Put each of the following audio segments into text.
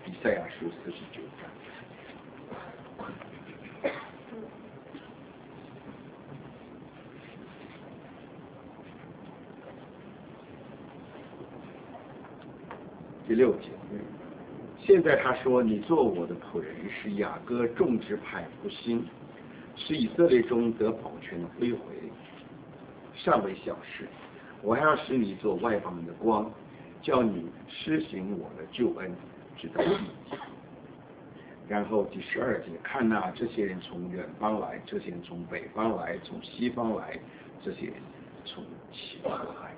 以赛亚书49章。第6节，现在他说：“你做我的仆人，使雅各众支派复兴，使以色列中得保全归回。尚为小事，我还要使你做外邦人的光，叫你施行我的救恩，直到地极。”然后第12节，看哪，这些人从远方来，这些人从北方来，从西方来，这些人从其方来。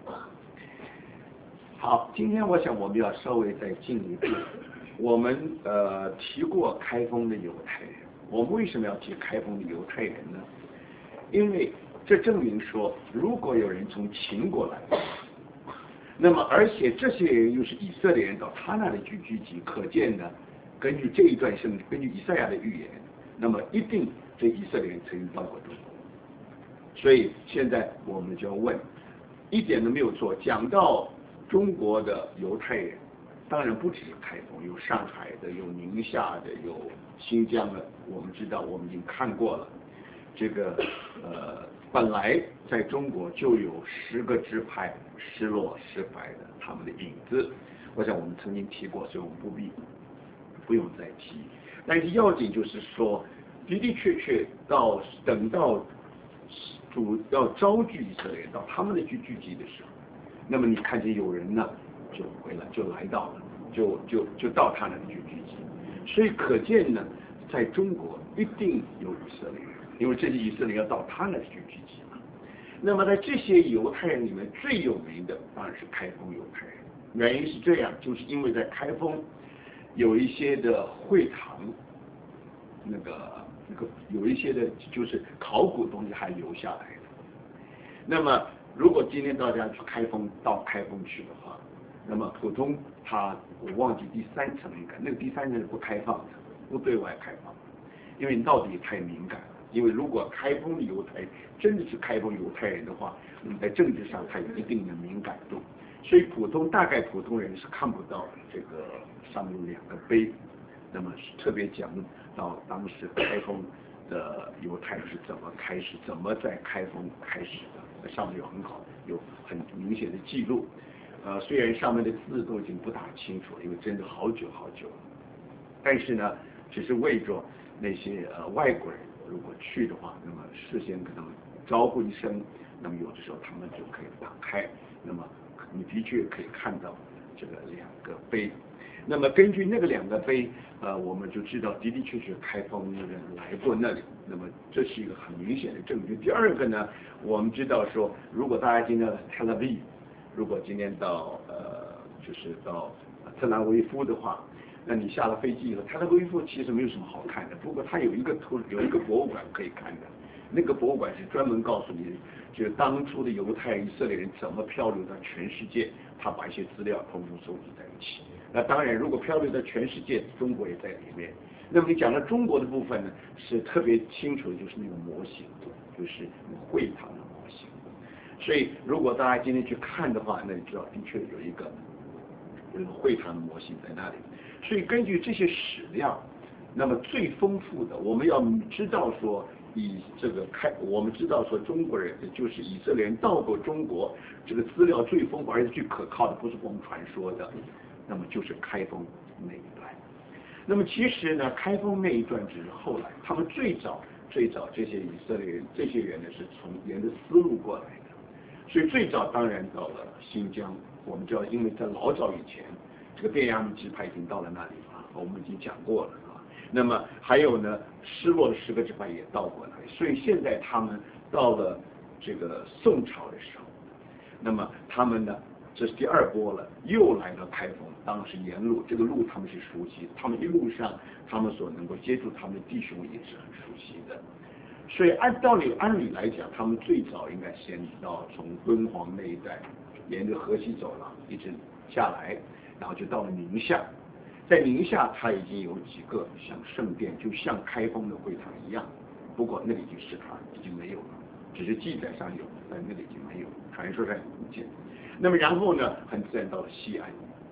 好，今天我想我们要稍微再进一步。我们提过开封的犹太人，我们为什么要提开封的犹太人呢？因为这证明说，如果有人从秦国来，那么而且这些人又是以色列人到他那里去聚集，可见呢，根据这一段圣经，根据以赛亚的预言，那么一定这以色列人曾经到过中国。所以现在我们就要问，一点都没有错，讲到中国的犹太人，当然不只是开封，有上海的，有宁夏的，有新疆的。我们知道，我们已经看过了。这个本来在中国就有10个支派失落失败的他们的影子，我想我们曾经提过，所以我们不用再提。但是要紧就是说，的的确确等到主要招聚以色列人到他们的聚集的时候，那么你看见有人呢就回来，就来到了，就到他那里去聚集。所以可见呢，在中国一定有以色列人，因为这些以色列人要到他那里去聚集嘛。那么在这些犹太人里面最有名的当然是开封犹太人，原因是这样，就是因为在开封有一些的会堂，那个有一些的就是考古东西还留下来的。那么如果今天大家去到开封去的话，那么普通我忘记第3层应该，那个第3层是不开放的，不对外开放的，因为到底太敏感了。因为如果开封的犹太真的是开封犹太人的话，那么在政治上它有一定的敏感度，所以大概普通人是看不到这个上面有2个碑，那么是特别讲到当时开封的犹太是怎么在开封开始的，上面有很明显的记录。虽然上面的字都已经不大清楚了，因为真的好久好久了，但是呢，只是为着那些外国人如果去的话，那么事先跟他们招呼一声，那么有的时候他们就可以打开，那么你的确可以看到这个2个碑。那么根据那个2个碑，我们就知道的的确确开封的人来过那里，那么这是一个很明显的证据。第二个呢，我们知道说，如果大家今天到特拉维夫，如果今天就是到特拉维夫的话，那你下了飞机以后，特拉维夫其实没有什么好看的，不过它有一个博物馆可以看的，那个博物馆是专门告诉你，就是当初的犹太以色列人怎么漂流到全世界，他把一些资料统统收集在一起。那当然，如果漂流到全世界，中国也在里面。那么你讲到中国的部分呢，是特别清楚的，就是那个模型，就是会堂的模型。所以如果大家今天去看的话，那你知道的确有一个会堂的模型在那里。所以根据这些史料，那么最丰富的，我们要知道说，我们知道说中国人就是以色列人到过中国，这个资料最丰富而且最可靠的，不是我们传说的，那么就是开封那一段。那么其实呢，开封那一段只是后来，他们最早这些以色列人这些人呢是沿着丝路过来的，所以最早当然到了新疆。我们知道，因为在老早以前，这个便雅悯支派已经到了那里了，我们已经讲过了啊。那么还有呢，失落的10个支派也到过那里，所以现在他们到了这个宋朝的时候，那么他们呢，这是第2波了，又来到开封。当时沿路这个路他们是熟悉，他们一路上他们所能够接触他们的弟兄也是很熟悉的。所以按理来讲，他们最早应该先到从敦煌那一带，沿着河西走廊一直下来，然后就到了宁夏。在宁夏，它已经有几个像圣殿，就像开封的会堂一样，不过那里已经失传，已经没有了，只是记载上有，但那里已经没有，传说上不见。那么然后呢，很自然到了西安，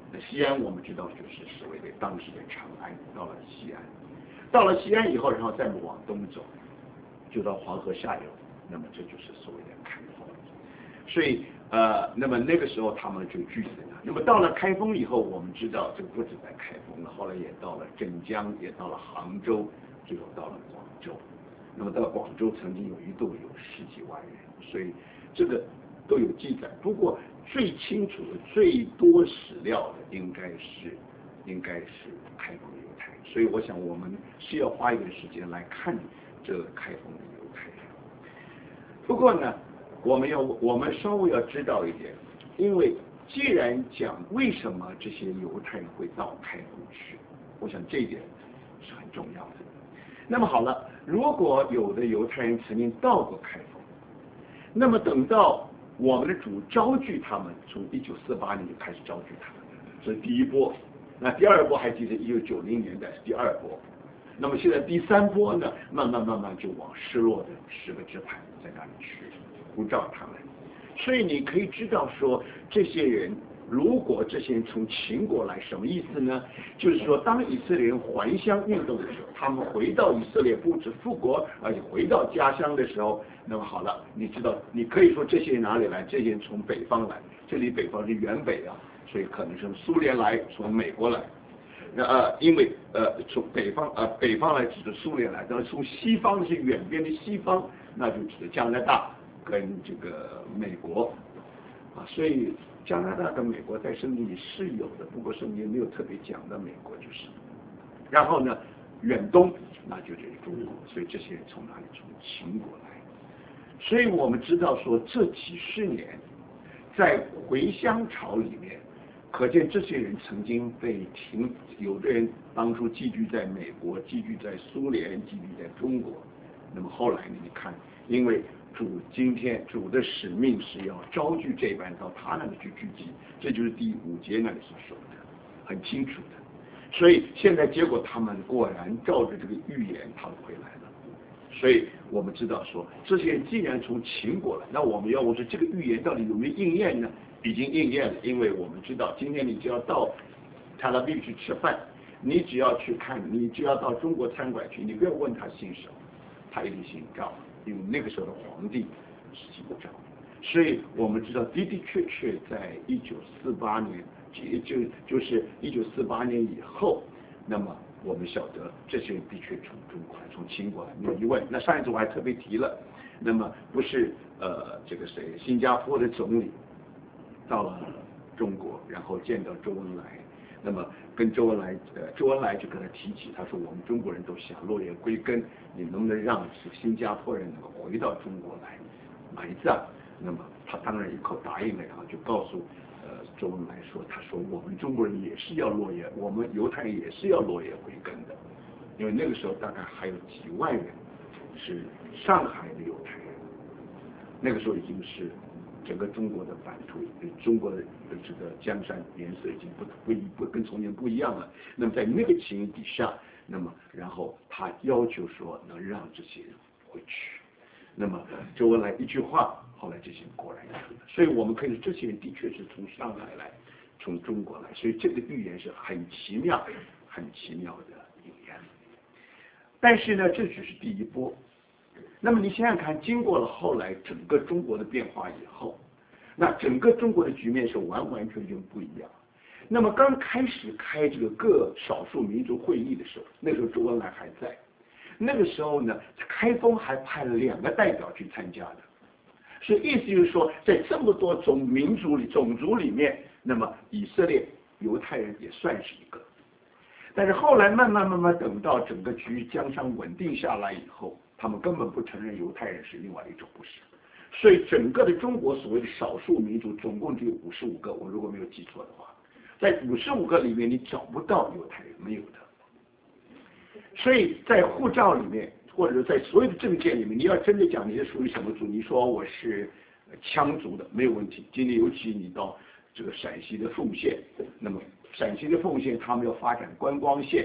那西安我们知道就是所谓的当时的长安，到了西安，到了西安以后，然后再往东走，就到黄河下游，那么这就是所谓的开封。所以那么那个时候他们就聚集在那。那么到了开封以后，我们知道这个不止在开封了，后来也到了镇江，也到了杭州，最后到了广州。那么到广州曾经一度有10几万人，所以这个都有记载。不过最清楚的、最多史料的应该是开封的犹太人。所以我想我们是要花一点时间来看这个开封的犹太人。不过呢，我们稍微要知道一点，因为既然讲为什么这些犹太人会到开封去，我想这一点是很重要的。那么好了，如果有的犹太人曾经到过开封，那么等到我们的主招聚他们，从1948年就开始招聚他们，这是第一波。那第二波还记得1990年代是第二波。那么现在第三波呢，慢慢就往失落的10个支派在那里去呼召他们。所以你可以知道说，这些人如果这些人从秦国来，什么意思呢？就是说，当以色列人还乡运动的时候，他们回到以色列，不止复国，而且回到家乡的时候，那么好了，你知道，你可以说这些人哪里来？这些人从北方来，这里北方是远北啊，所以可能是从苏联来，从美国来。因为从北方来指的苏联来，然后从西方是远边的西方，那就指的加拿大跟这个美国啊，所以加拿大跟美国在圣经里是有的，不过圣经没有特别讲到美国就是。然后呢，远东那就是中国，所以这些人从哪里？从秦国来。所以我们知道说这几十年在回乡潮里面。可见这些人曾经被有的人当初寄居在美国，寄居在苏联，寄居在中国。那么后来呢？你看，因为今天主的使命是要招聚这班到他那里去聚集，这就是第5节那里所说的，很清楚的。所以现在结果他们果然照着这个预言，他们回来了。所以我们知道说，这些人既然从秦国来，那我们要问说这个预言到底有没有应验呢？已经应验了，因为我们知道，今天你只要到塔拉比去吃饭，你只要去看，你只要到中国餐馆去，你不要问他姓什么，他一定姓赵，因为那个时候的皇帝是姓赵。所以我们知道的确在1948年，就是1948年以后，那么我们晓得这些人的确从中国来，从秦国来，没有疑问。那上一次我还特别提了，那么不是这个谁，新加坡的总理到了中国，然后见到周恩来，那么跟周恩来就跟他提起，他说我们中国人都想落叶归根，你能不能让新加坡人能够回到中国来埋葬？那么他当然一口答应了，然后就告诉周恩来说，他说我们中国人也是要落叶，我们犹太人也是要落叶归根的，因为那个时候大概还有几万人是上海的犹太人，那个时候已经是整个中国的版图，中国的这个江山颜色已经不跟从前不一样了。那么在那个情形底下，那么然后他要求说能让这些人回去。那么周恩来一句话，后来这些人果然去了。所以我们可以说，这些人的确是从上海来，从中国来。所以这个预言是很奇妙的应验。但是呢，这只是第一波。那么你想想看，经过了后来整个中国的变化以后，那整个中国的局面是完全不一样。那么刚开始开这个各少数民族会议的时候，那时候周恩来还在，那个时候呢，开封还派了2个代表去参加的，所以意思就是说，在这么多种种族里面，那么以色列犹太人也算是一个。但是后来慢慢等到整个江山稳定下来以后，他们根本不承认犹太人是另外一种，不是。所以整个的中国所谓的少数民族总共只有55个，我如果没有记错的话，在55个里面你找不到犹太人，没有的。所以在护照里面，或者在所有的证件里面，你要真的讲你是属于什么族，你说我是羌族的，没有问题。今天尤其你到这个陕西的凤县，那么陕西的凤县他们要发展观光线，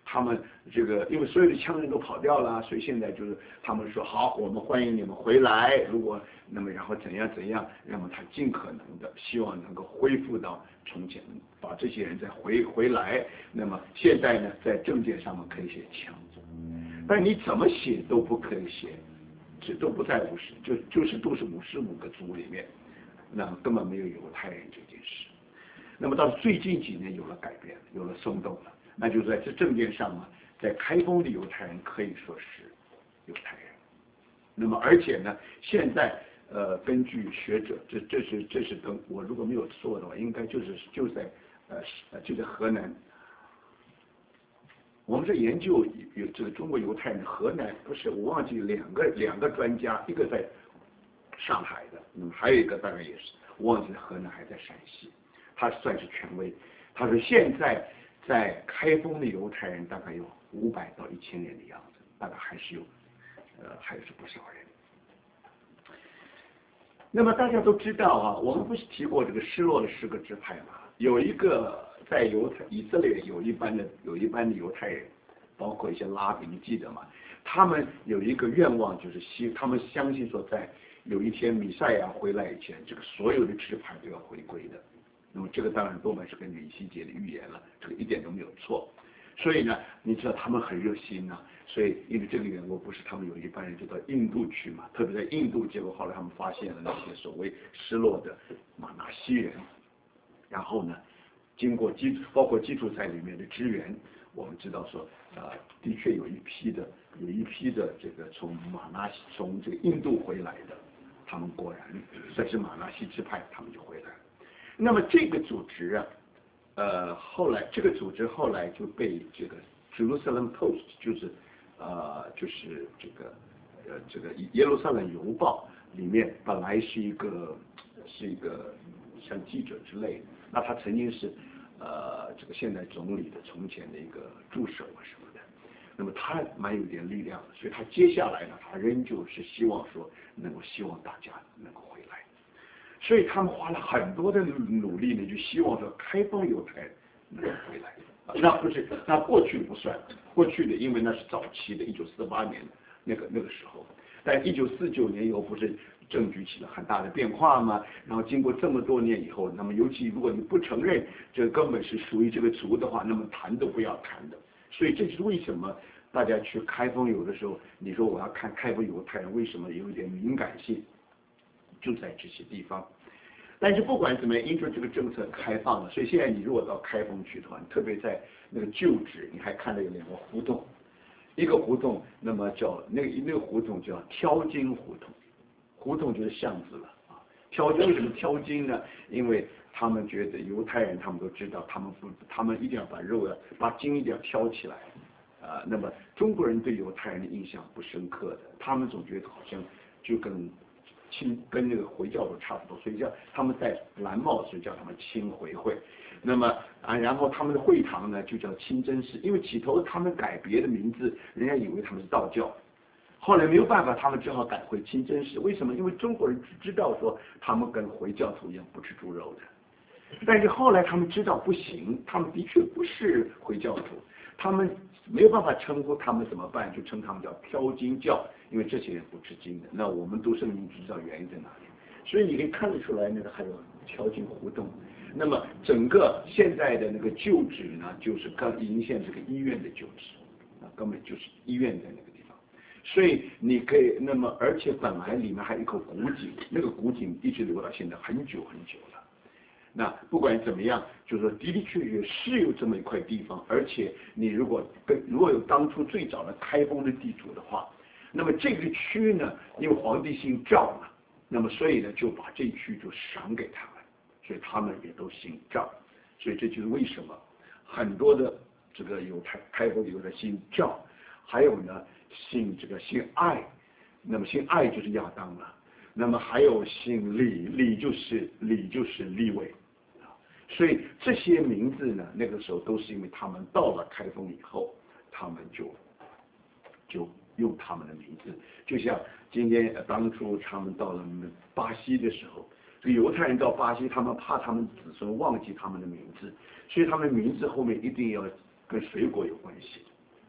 他们这个因为所有的羌人都跑掉了，所以现在就是他们说好，我们欢迎你们回来。如果那么然后怎样怎样，那么他尽可能的希望能够恢复到从前，把这些人再回来。那么现在呢，在证件上面可以写羌族，但你怎么写都不可以写，这都不在就是都是55个族里面，那根本没有犹太人这件事。那么到最近几年有了改变，有了松动了，那就在这证件上嘛，在开封的犹太人可以说是犹太人。那么而且呢，现在根据学者，这是等我如果没有错的话，应该就在河南。我们在研究有这个中国犹太人，河南不是我忘记两个专家，一个在上海的，那么还有一个大概也是我忘记了河南还在陕西，他算是权威。他说现在在开封的犹太人大概有500到1000人的样子，大概还是不少人。那么大家都知道啊，我们不是提过这个失落的10个支派吗？有一个在以色列有一班的犹太人，包括一些拉比，你记得吗？他们有一个愿望，就是他们相信说，在有一天弥赛亚回来以前，这个所有的支派都要回归的。那么这个当然多半是根据以西结的预言了，这个一点都没有错。所以呢，你知道他们很热心呐，所以因为这个缘故，不是他们有一班人就到印度去嘛，特别在印度，结果后来他们发现了那些所谓失落的玛拿西人，然后呢，经过包括基础在里面的支援，我们知道说，的确有一批的这个从这个印度回来的，他们果然算是玛拿西支派，他们就回来了。那么这个组织啊。后来这个组织后来就被这个 Jerusalem Post， 就是这个耶路撒冷邮报里面本来是一个像记者之类的，那他曾经是这个现代总理的从前的一个助手啊什么的，那么他蛮有点力量的，所以他接下来呢，他仍旧是希望说希望大家能够回来。所以他们花了很多的努力呢，就希望说开封犹太人能够回来。那过去不算，过去的因为那是早期的1948年那个时候，但1949年以后不是政局起了很大的变化吗？然后经过这么多年以后，那么尤其如果你不承认这根本是属于这个族的话，那么谈都不要谈的。所以这就是为什么大家去开封有的时候，你说我要看开封犹太人为什么有一点敏感性。就在这些地方，但是不管怎么样，因为这个政策开放了，所以现在你如果到开封去的话，特别在那个旧址，你还看到有2个胡同，一个胡同那么叫那个胡同叫挑金胡同，胡同就是巷子了啊。为什么挑金呢？因为他们觉得犹太人他们都知道，他们一定要把金一定要挑起来那么中国人对犹太人的印象不深刻的，他们总觉得好像就跟那个回教都差不多，所以叫他们戴蓝帽，所以叫他们清回会。那么然后他们的会堂呢就叫清真寺，因为起头他们改别的名字，人家以为他们是道教，后来没有办法，他们只好改回清真寺。为什么？因为中国人知道说他们跟回教徒一样不吃猪肉的，但是后来他们知道不行，他们的确不是回教徒，他们没有办法称呼他们怎么办？就称他们叫挑金教，因为这些人不吃金的。那我们读圣经知道原因在哪里，所以你可以看得出来，那个还有挑金胡同。那么整个现在的那个旧址呢，就是已经现在是个医院的旧址，根本就是医院在那个地方。所以你可以，那么而且本来里面还有一口古井，那个古井一直留到现在很久很久了。那不管怎么样，就是说的确是有这么一块地方，而且你如果有当初最早的开封的地主的话，那么这个区呢，因为皇帝姓赵嘛，那么所以呢就把这区就赏给他们，所以他们也都姓赵，所以这就是为什么很多的这个开封犹太姓赵，还有呢姓艾，那么姓艾就是亚当了。那么还有姓李，李就是利未，所以这些名字呢，那个时候都是因为他们到了开封以后，他们就用他们的名字，就像今天当初他们到了巴西的时候，这个犹太人到巴西，他们怕他们子孙忘记他们的名字，所以他们名字后面一定要跟水果有关系。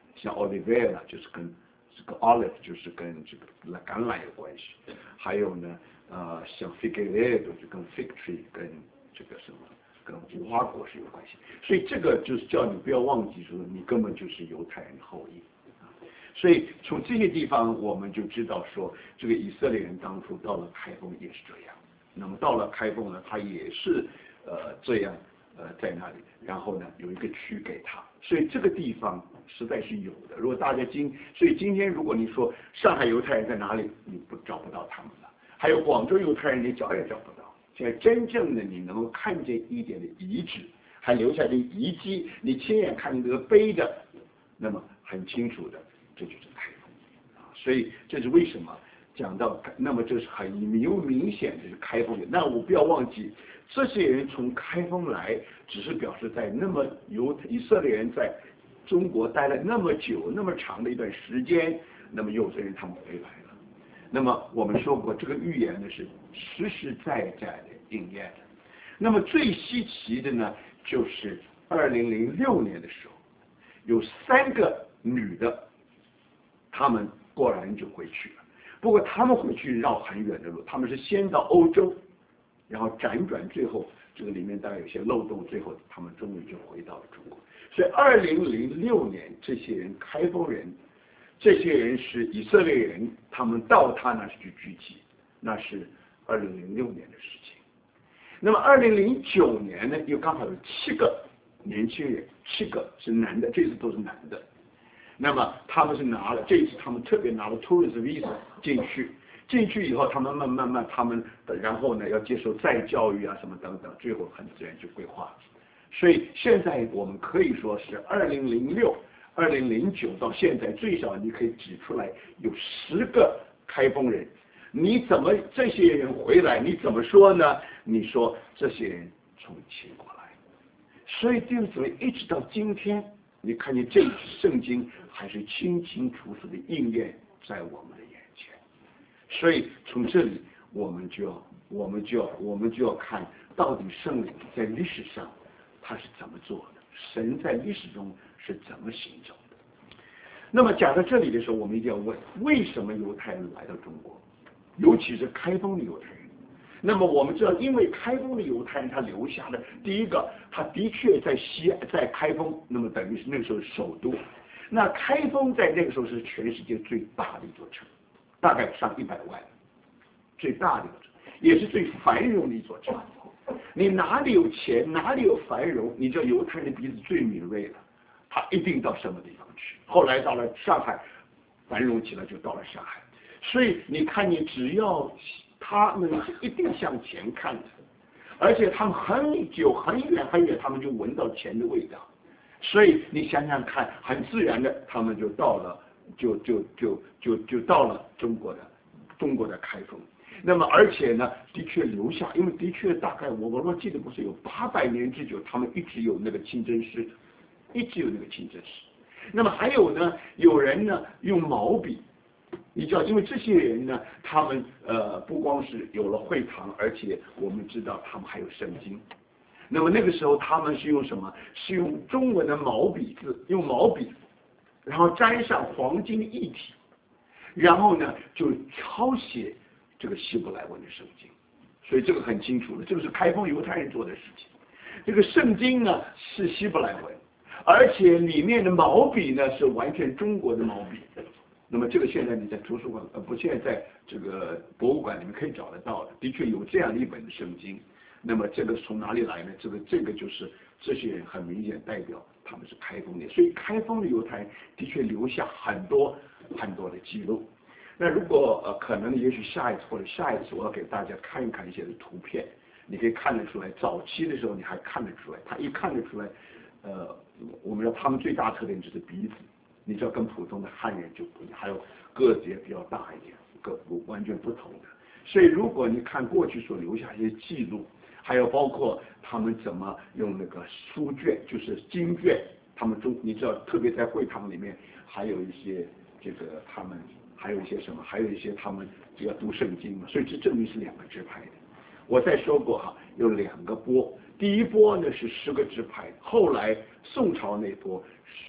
像 Oliveira 就是跟这个 olive 就是跟这个橄榄有关系，还有呢像 Figueiredo 就跟 fig tree 跟这个什么跟无花果是有关系，所以这个就是叫你不要忘记说你根本就是犹太人的后裔。所以从这些地方我们就知道说，这个以色列人当初到了开封也是这样。那么到了开封呢，他也是这样在那里，然后呢有一个区给他，所以这个地方实在是有的。如果大家所以今天如果你说上海犹太人在哪里，你找不到他们了。还有广州犹太人，你找也找不到。现在真正的你能够看见一点的遗址，还留下的遗迹，你亲眼看见这个碑的，那么很清楚的，这就是开封啊。所以这是为什么讲到，那么这是很明显的是开封人。那我不要忘记，这些人从开封来，只是表示在那么以色列人在中国待了那么久、那么长的一段时间，那么有些人他们回来了。那么我们说过，这个预言呢是实实在在的应验的。那么最稀奇的呢，就是2006年的时候，有3个女的，她们果然就回去了。不过她们回去绕很远的路，她们是先到欧洲，然后辗转，最后这个里面大概有些漏洞，最后他们终于就回到了中国。所以2006年，这些人开封人。这些人是以色列人，他们到他那去聚集，那是2006年的事情。那么2009年呢，又刚好有7个年轻人，7个是男的，这次都是男的。那么他们是这一次他们特别拿了 tourist visa 进去以后，他们慢慢他们然后呢要接受再教育啊什么等等，最后很自然就规划了。所以现在我们可以说是2009到现在，最少你可以指出来有10个开封人。你怎么这些人回来？你怎么说呢？你说这些人从秦国来，所以弟兄姊妹，一直到今天，你看见这圣经还是清清楚楚的应验在我们的眼前。所以从这里我们就要看到底圣灵在历史上他是怎么做的，神在历史中是怎么行走的。那么讲到这里的时候，我们一定要问，为什么犹太人来到中国，尤其是开封的犹太人？那么我们知道，因为开封的犹太人他留下的第一个，他的确在开封，那么等于是那个时候首都。那开封在那个时候是全世界最大的一座城，大概上100万，最大的一座城，也是最繁荣的一座城。你哪里有钱，哪里有繁荣，你知道犹太人鼻子最敏锐了，他一定到什么地方去。后来到了上海，繁荣起来就到了上海。所以你看，你只要他们是一定向前看的，而且他们很久很远很远，他们就闻到钱的味道。所以你想想看，很自然的，他们就到了，就到了中国的开封。那么而且呢，的确留下，因为的确大概我记得不是有800年之久，他们一直有那个清真寺，一直有那个清真寺。那么还有呢，有人呢用毛笔，你知道，因为这些人呢，他们不光是有了会堂，而且我们知道他们还有圣经。那么那个时候他们是用什么？是用中文的毛笔字，用毛笔，然后沾上黄金液体，然后呢就抄写这个希伯来文的圣经。所以这个很清楚了，这个是开封犹太人做的事情。这个圣经呢是希伯来文，而且里面的毛笔呢是完全中国的毛笔。那么这个现在你在图书馆不，现在在这个博物馆里面可以找得到的，的确有这样一本的圣经。那么这个从哪里来呢？这个就是这些人很明显代表他们是开封的，所以开封的犹太人的确留下很多很多的记录。那如果可能，也许下一次我要给大家看一看一些的图片，你可以看得出来，早期的时候你还看得出来，他一看得出来，我们说他们最大特点就是鼻子，你知道跟普通的汉人就不一样，还有个子也比较大一点，完全不同的。所以如果你看过去所留下一些记录，还有包括他们怎么用那个书卷，就是经卷，他们你知道，特别在会堂里面还有一些这个他们还有一些什么，还有一些他们就要读圣经嘛，所以这证明是2个支派的。我再说过哈，有2个波，第一波呢是10个支派，后来宋朝那波是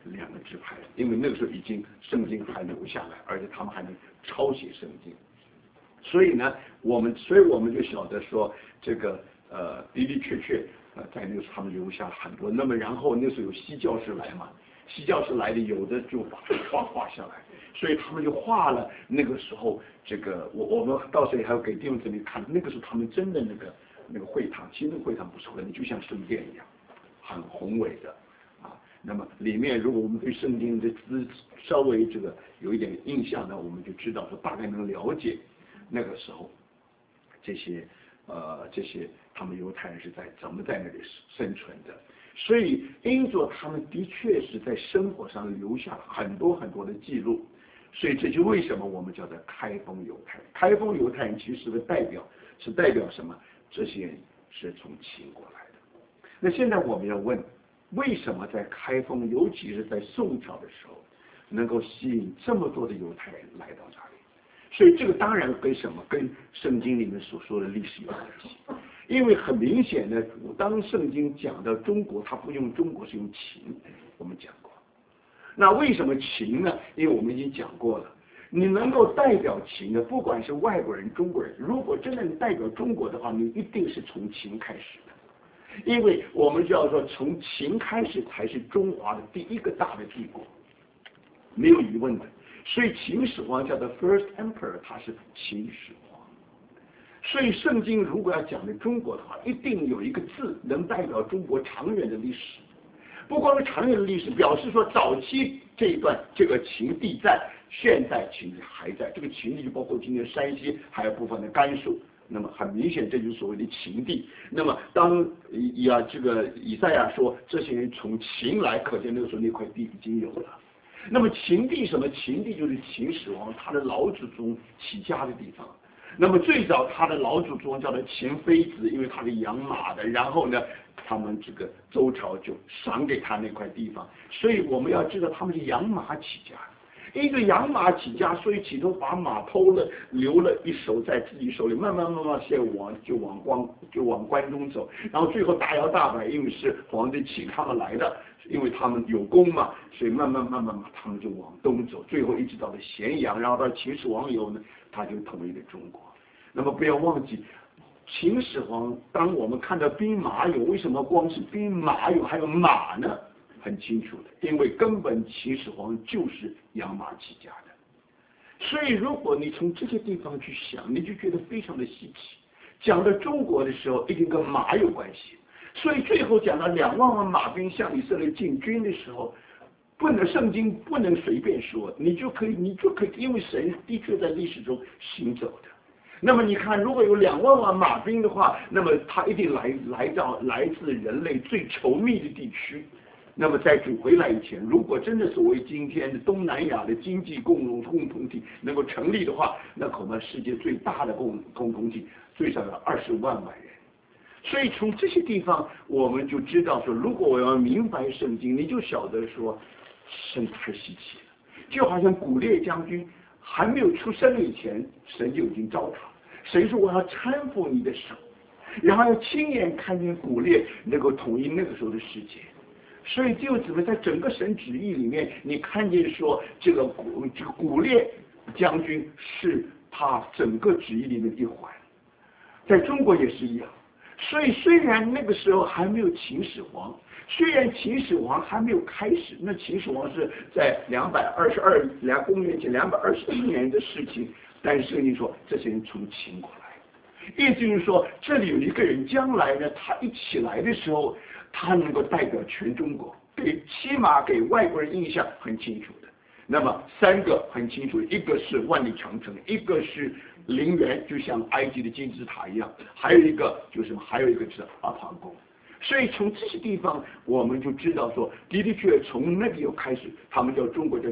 2个支派，因为那个时候已经圣经还留下来，而且他们还能抄写圣经。所以呢，我们就晓得说，这个的的确确在那个时候他们留下了很多。那么然后那时候有西教士来嘛，西教士来的有的就把它画下来，所以他们就画了。那个时候这个我们到时候还要给弟兄姊妹看，那个时候他们真的那个会堂，其实那个会堂不是会堂，就像圣殿一样，很宏伟的啊。那么里面如果我们对圣经的字稍微这个有一点印象呢，我们就知道说大概能了解那个时候这些他们犹太人是怎么在那里生存的。所以因着他们的确是在生活上留下了很多很多的记录，所以这就为什么我们叫做开封犹太人。开封犹太人其实的代表什么？这些人是从秦国来的。那现在我们要问，为什么在开封，尤其是在宋朝的时候，能够吸引这么多的犹太人来到这里？所以这个当然跟什么？跟圣经里面所说的历史有关系。因为很明显的，当圣经讲到中国，它不用中国，是用秦，我们讲过。那为什么秦呢？因为我们已经讲过了，你能够代表秦的，不管是外国人、中国人，如果真的代表中国的话，你一定是从秦开始的。因为我们知道说，从秦开始才是中华的第一个大的帝国，没有疑问的。所以秦始皇叫做 First Emperor， 他是秦始皇。所以圣经如果要讲的中国的话，一定有一个字能代表中国长远的历史。不光是长远的历史，表示说早期这一段这个秦地在，现在秦地还在。这个秦地就包括今天山西，还有部分的甘肃。那么很明显，这就是所谓的秦地。那么当这个以赛亚说这些人从秦来，可见那个时候那块地已经有了。那么秦地什么？秦地就是秦始皇他的老祖宗起家的地方。那么最早他的老祖宗叫做秦非子，因为他是养马的，然后呢，他们这个周朝就赏给他那块地方。所以我们要知道他们是养马起家的，因为养马起家，所以起头把马偷了，留了一手在自己手里，慢慢先往关中走，然后最后大摇大摆，因为是皇帝请他们来的。因为他们有功嘛，所以慢慢他们就往东走，最后一直到了咸阳，然后到秦始皇以后呢，他就统一了中国。那么不要忘记，秦始皇当我们看到兵马俑，为什么光是兵马俑还有马呢？很清楚的，因为根本秦始皇就是养马起家的。所以如果你从这些地方去想，你就觉得非常的稀奇。讲到中国的时候，一定跟马有关系。所以最后讲到2万马兵向以色列进军的时候，圣经不能随便说，你就可以，因为神的确在历史中行走的。那么你看，如果有2万马兵的话，那么他一定来自人类最稠密的地区。那么在主回来以前，如果真的所谓今天的东南亚的经济共同体能够成立的话，那恐怕世界最大的共同体最少要25万人。所以从这些地方，我们就知道说，如果我要明白圣经，你就晓得说，神太稀奇了。就好像古列将军还没有出生以前，神就已经召他，神说我要搀扶你的手，然后要亲眼看见古列能够统一那个时候的世界。所以就怎么在整个神旨意里面，你看见说这个古列将军是他整个旨意里面的一环，在中国也是一样。所以虽然那个时候还没有秦始皇，虽然秦始皇还没有开始，那秦始皇是在公元前221年的事情，但是圣经说这些人从秦国来，意思就是说这里有一个人将来呢，他一起来的时候，他能够代表全中国，起码给外国人印象很清楚的。那么3个很清楚，一个是万里长城，一个是陵园，就像埃及的金字塔一样，还有一个是阿房宫。所以从这些地方，我们就知道说，的确从那里又开始，他们叫中国叫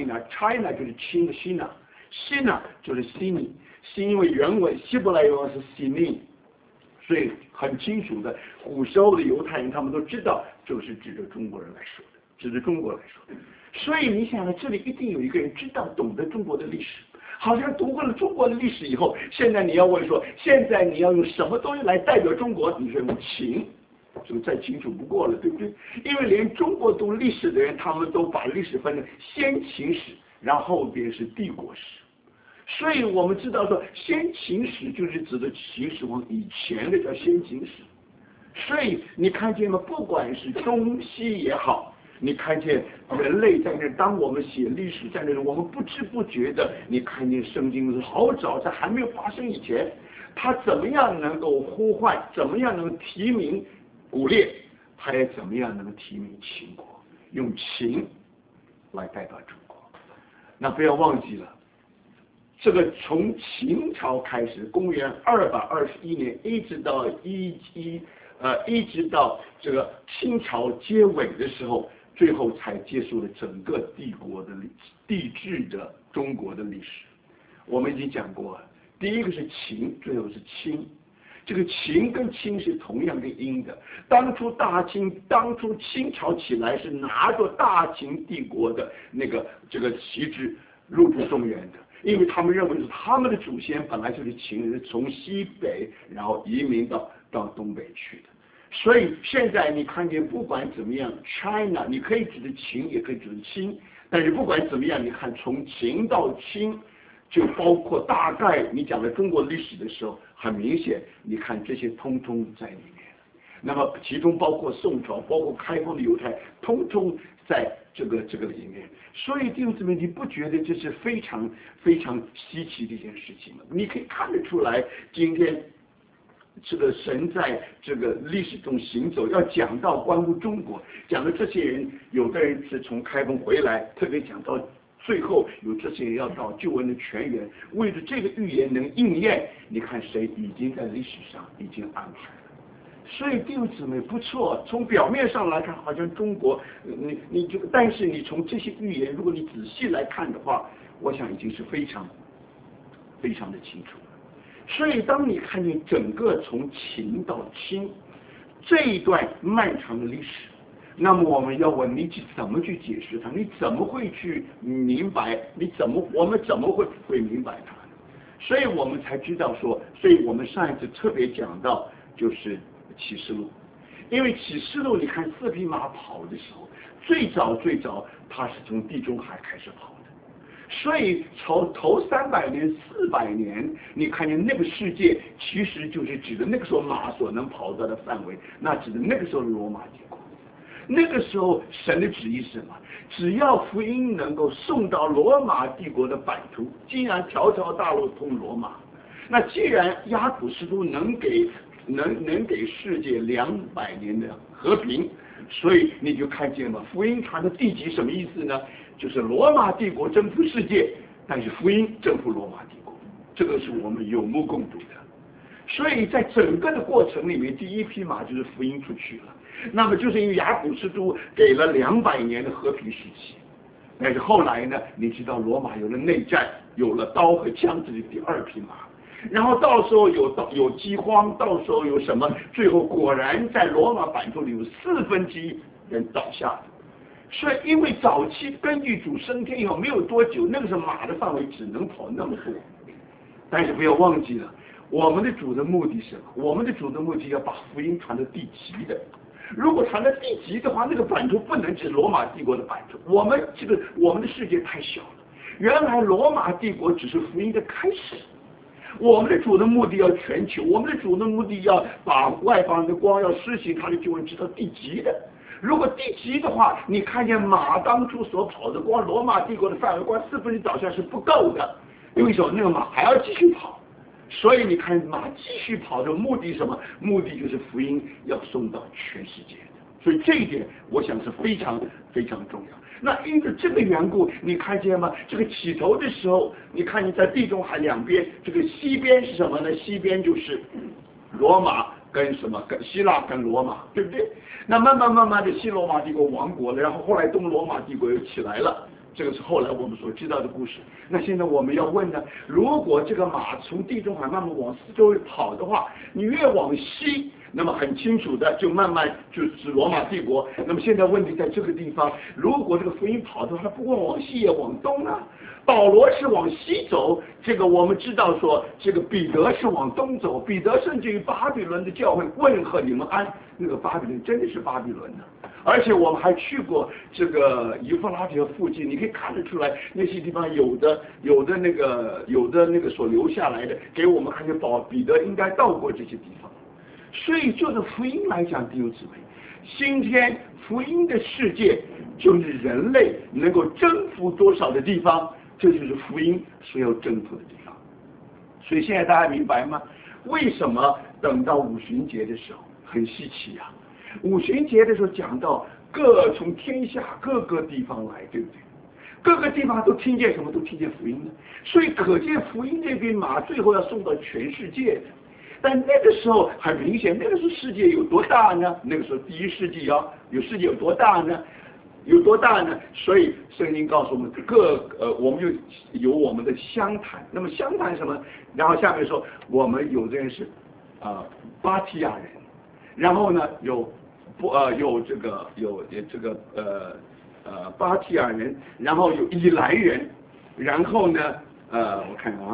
China 就是亲的西纳，西纳就是西尼，因为原文希伯来原文是西尼，所以很清楚的，古时候的犹太人他们都知道，这个是指着中国人来说的，指着中国来说的。所以你想这里一定有一个人懂得中国的历史，好像读过了中国的历史以后，现在你要问说，现在你要用什么东西来代表中国？你说用秦， 这个再清楚不过了，对不对？因为连中国读历史的人，他们都把历史分成先秦史，然后后边是帝国史。所以我们知道说，先秦史就是指的秦始皇以前的叫先秦史。所以你看见吗？不管是中西也好，你看见人类在那，当我们写历史在那，我们不知不觉的，你看见圣经好早在还没有发生以前，他怎么样能够呼唤，怎么样能提名古列，他也怎么样能够提名秦国，用秦来代表中国。那不要忘记了，这个从秦朝开始，公元221年一直到一直到这个清朝结尾的时候，最后才结束了整个帝国的帝制的中国的历史。我们已经讲过了，第一个是秦，最后是清。这个秦跟清是同样的音的。当初清朝起来是拿着大秦帝国的这个旗帜入主中原的，因为他们认为是他们的祖先本来就是秦人，从西北然后移民到东北去的。所以现在你看见不管怎么样 ，China 你可以指的秦，也可以指的清，但是不管怎么样，你看从秦到清，就包括大概你讲的中国历史的时候，很明显，你看这些通通在里面。那么其中包括宋朝，包括开放的犹太，通通在这个里面。所以弟兄姊妹，你不觉得这是非常非常稀奇的一件事情吗？你可以看得出来，今天这个神在这个历史中行走，要讲到关乎中国，讲的这些人，有的人是从开封回来，特别讲到最后有这些人要到救恩的泉源，为了这个预言能应验，你看谁已经在历史上已经安排了。所以弟兄姊妹不错，从表面上来看，好像中国，但是你从这些预言，如果你仔细来看的话，我想已经是非常非常的清楚了。所以当你看见整个从秦到清这一段漫长的历史，那么我们要问你怎么去解释它？你怎么会去明白？我们怎么会明白它呢？所以我们才知道说，所以我们上一次特别讲到就是启示录，因为启示录你看4匹马跑的时候，最早它是从地中海开始跑的。所以头300年、400年，你看见那个世界，其实就是指的那个时候马所能跑到的范围，那指的那个时候的罗马帝国。那个时候神的旨意是什么？只要福音能够送到罗马帝国的版图，既然条条大路通罗马，那既然雅古斯都能给世界200年的和平，所以你就看见了福音传的地级什么意思呢？就是罗马帝国征服世界，但是福音征服罗马帝国，这个是我们有目共睹的。所以在整个的过程里面，第一匹马就是福音出去了。那么就是因为雅古斯都给了200年的和平时期，但是后来呢，你知道罗马有了内战，有了刀和枪，这是第2匹马。然后到时候有饥荒，到时候有什么，最后果然在罗马版图里有1/4人倒下的。所以因为早期根据主升天以后没有多久，那个时候马的范围只能跑那么多。但是不要忘记了，我们的主的目的是什么？我们的主的目的要把福音传到地极的。如果传到地极的话，那个版图不能是罗马帝国的版图。我们的世界太小了。原来罗马帝国只是福音的开始。我们的主的目的要全球，我们的主的目的要把外邦人的光要施行他的救恩直到地极的。如果地极的话，你看见马当初所跑的光罗马帝国的范围，光1/4倒下是不够的，因为说那个马还要继续跑。所以你看马继续跑的目的是什么？目的就是福音要送到全世界的。所以这一点我想是非常非常重要。那因着这个缘故，你看见吗？这个起头的时候，你看见在地中海两边，这个西边是什么呢？西边就是罗马跟什么？跟希腊跟罗马，对不对？那慢慢的西罗马帝国亡国了，然后后来东罗马帝国又起来了。这个是后来我们所知道的故事。那现在我们要问呢，如果这个马从地中海慢慢往四周跑的话，你越往西， 那么很清楚的就慢慢就指罗马帝国。那么现在问题在这个地方，如果这个福音跑的话，它不光往西也往东啊。保罗是往西走，这个我们知道说，这个彼得是往东走，彼得甚至于巴比伦的教会问候你们安，那个巴比伦真的是巴比伦呢。而且我们还去过这个以弗拉底河附近，你可以看得出来那些地方有的那个所留下来的，给我们看见彼得应该到过这些地方。所以就是福音来讲，弟兄姊妹，今天福音的世界就是人类能够征服多少的地方，这就是福音所要征服的地方。所以现在大家明白吗？为什么等到五旬节的时候很稀奇啊？五旬节的时候讲到从天下各个地方来，对不对？各个地方都听见什么？都听见福音了。所以可见福音这匹马最后要送到全世界的。但那个时候很明显，那个时候世界有多大呢？那个时候第一世纪世界有多大呢？有多大呢？所以圣经告诉我们我们就有我们的相谈。那么相谈什么？然后下面说我们有这件事巴提亚人，然后呢有这个巴提亚人，然后有以兰人，然后呢我看看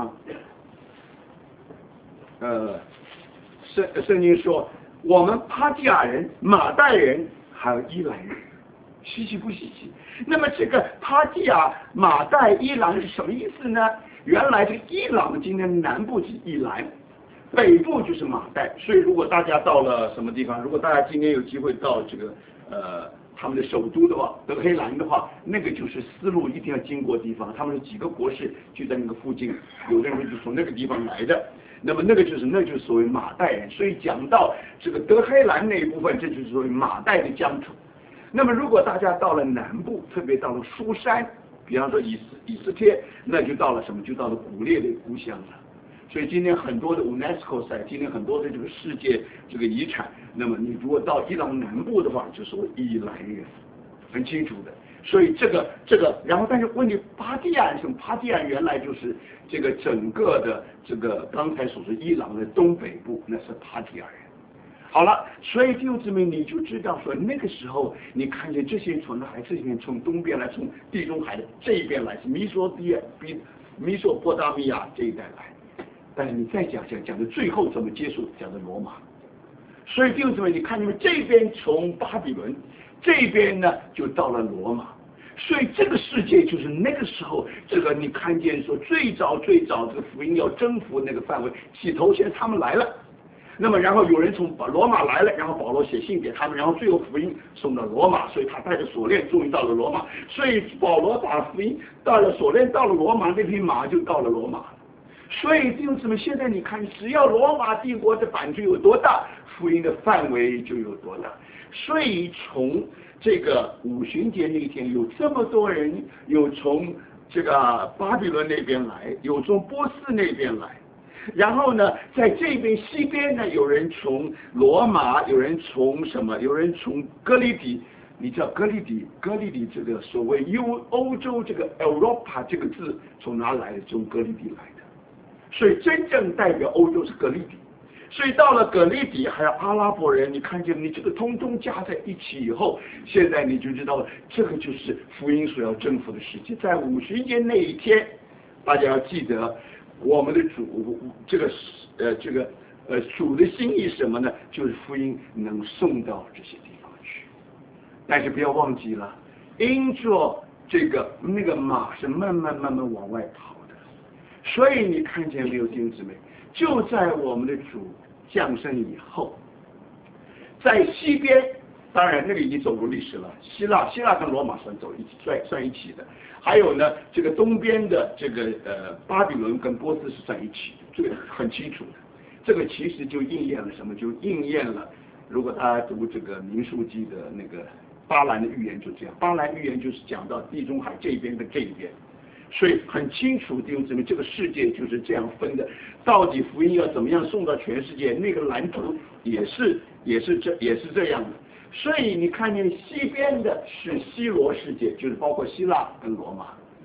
啊，圣经说我们巴提亚人、马代人还有伊兰人。稀奇不稀奇？那么这个巴提亚、马代、伊朗是什么意思呢？原来这个伊朗今天南部是伊兰，北部就是马代。所以如果大家到了什么地方，如果大家今天有机会到这个他们的首都的话，德黑兰的话，那个就是丝路一定要经过的地方。他们是几个国士就在那个附近，有的人就从那个地方来的。那么那就是所谓马代人。所以讲到这个德黑兰那一部分，这就是所谓马代的疆土。那么如果大家到了南部，特别到了苏珊，比方说以斯帖，那就到了什么？就到了古列的故乡了。所以今天很多的 UNESCO 赛，今天很多的这个世界这个遗产，那么你如果到伊朗南部的话，就是伊兰人，很清楚的。所以这个，然后但是问题，巴蒂亚什么？巴蒂亚原来就是这个整个的这个刚才所说伊朗的东北部，那是巴蒂亚人。好了，所以弟兄姊妹，你就知道说那个时候，你看见这些从东边来，从地中海的这一边来，是米索波大米亚这一带来。但是你再讲到最后怎么结束，讲的罗马。所以弟兄姊妹，你看你们这边从巴比伦，这边呢就到了罗马。所以这个世界就是那个时候，这个你看见说最早这个福音要征服那个范围，起头先他们来了。那么然后有人从罗马来了，然后保罗写信给他们，然后最后福音送到罗马，所以他带着锁链终于到了罗马。所以保罗把福音到了锁链，到了罗马，那匹马就到了罗马。所以弟兄姊妹，现在你看，只要罗马帝国的版图有多大，福音的范围就有多大。所以从这个五旬节那天，有这么多人，有从这个巴比伦那边来，有从波斯那边来。然后呢，在这边西边呢，有人从罗马，有人从什么？有人从哥里底。你知道哥里底这个所谓欧洲这个 Europa 这个字从哪来的？从哥里底来的。所以真正代表欧洲是哥里底。所以到了哥里底，还有阿拉伯人，你看见你这个通通加在一起以后，现在你就知道这个就是福音所要征服的世界。在五旬节那一天，大家要记得。我们的主，主的心意是什么呢？就是福音能送到这些地方去。但是不要忘记了，因着那个马是慢慢往外跑的，所以你看见没有，弟兄姊妹？就在我们的主降生以后，在西边，当然那个已经走入历史了。希腊跟罗马算一起的。还有呢，这个东边的这个巴比伦跟波斯是在一起的，这个很清楚的。这个其实就应验了什么？就应验了，如果大家读这个民数记的那个巴兰的预言就这样。巴兰预言就是讲到地中海这边跟这边，所以很清楚弟兄姊妹，这个世界就是这样分的。到底福音要怎么样送到全世界，那个蓝图也是这样的。所以你看见西边的是西罗世界，就是包括希腊跟罗马，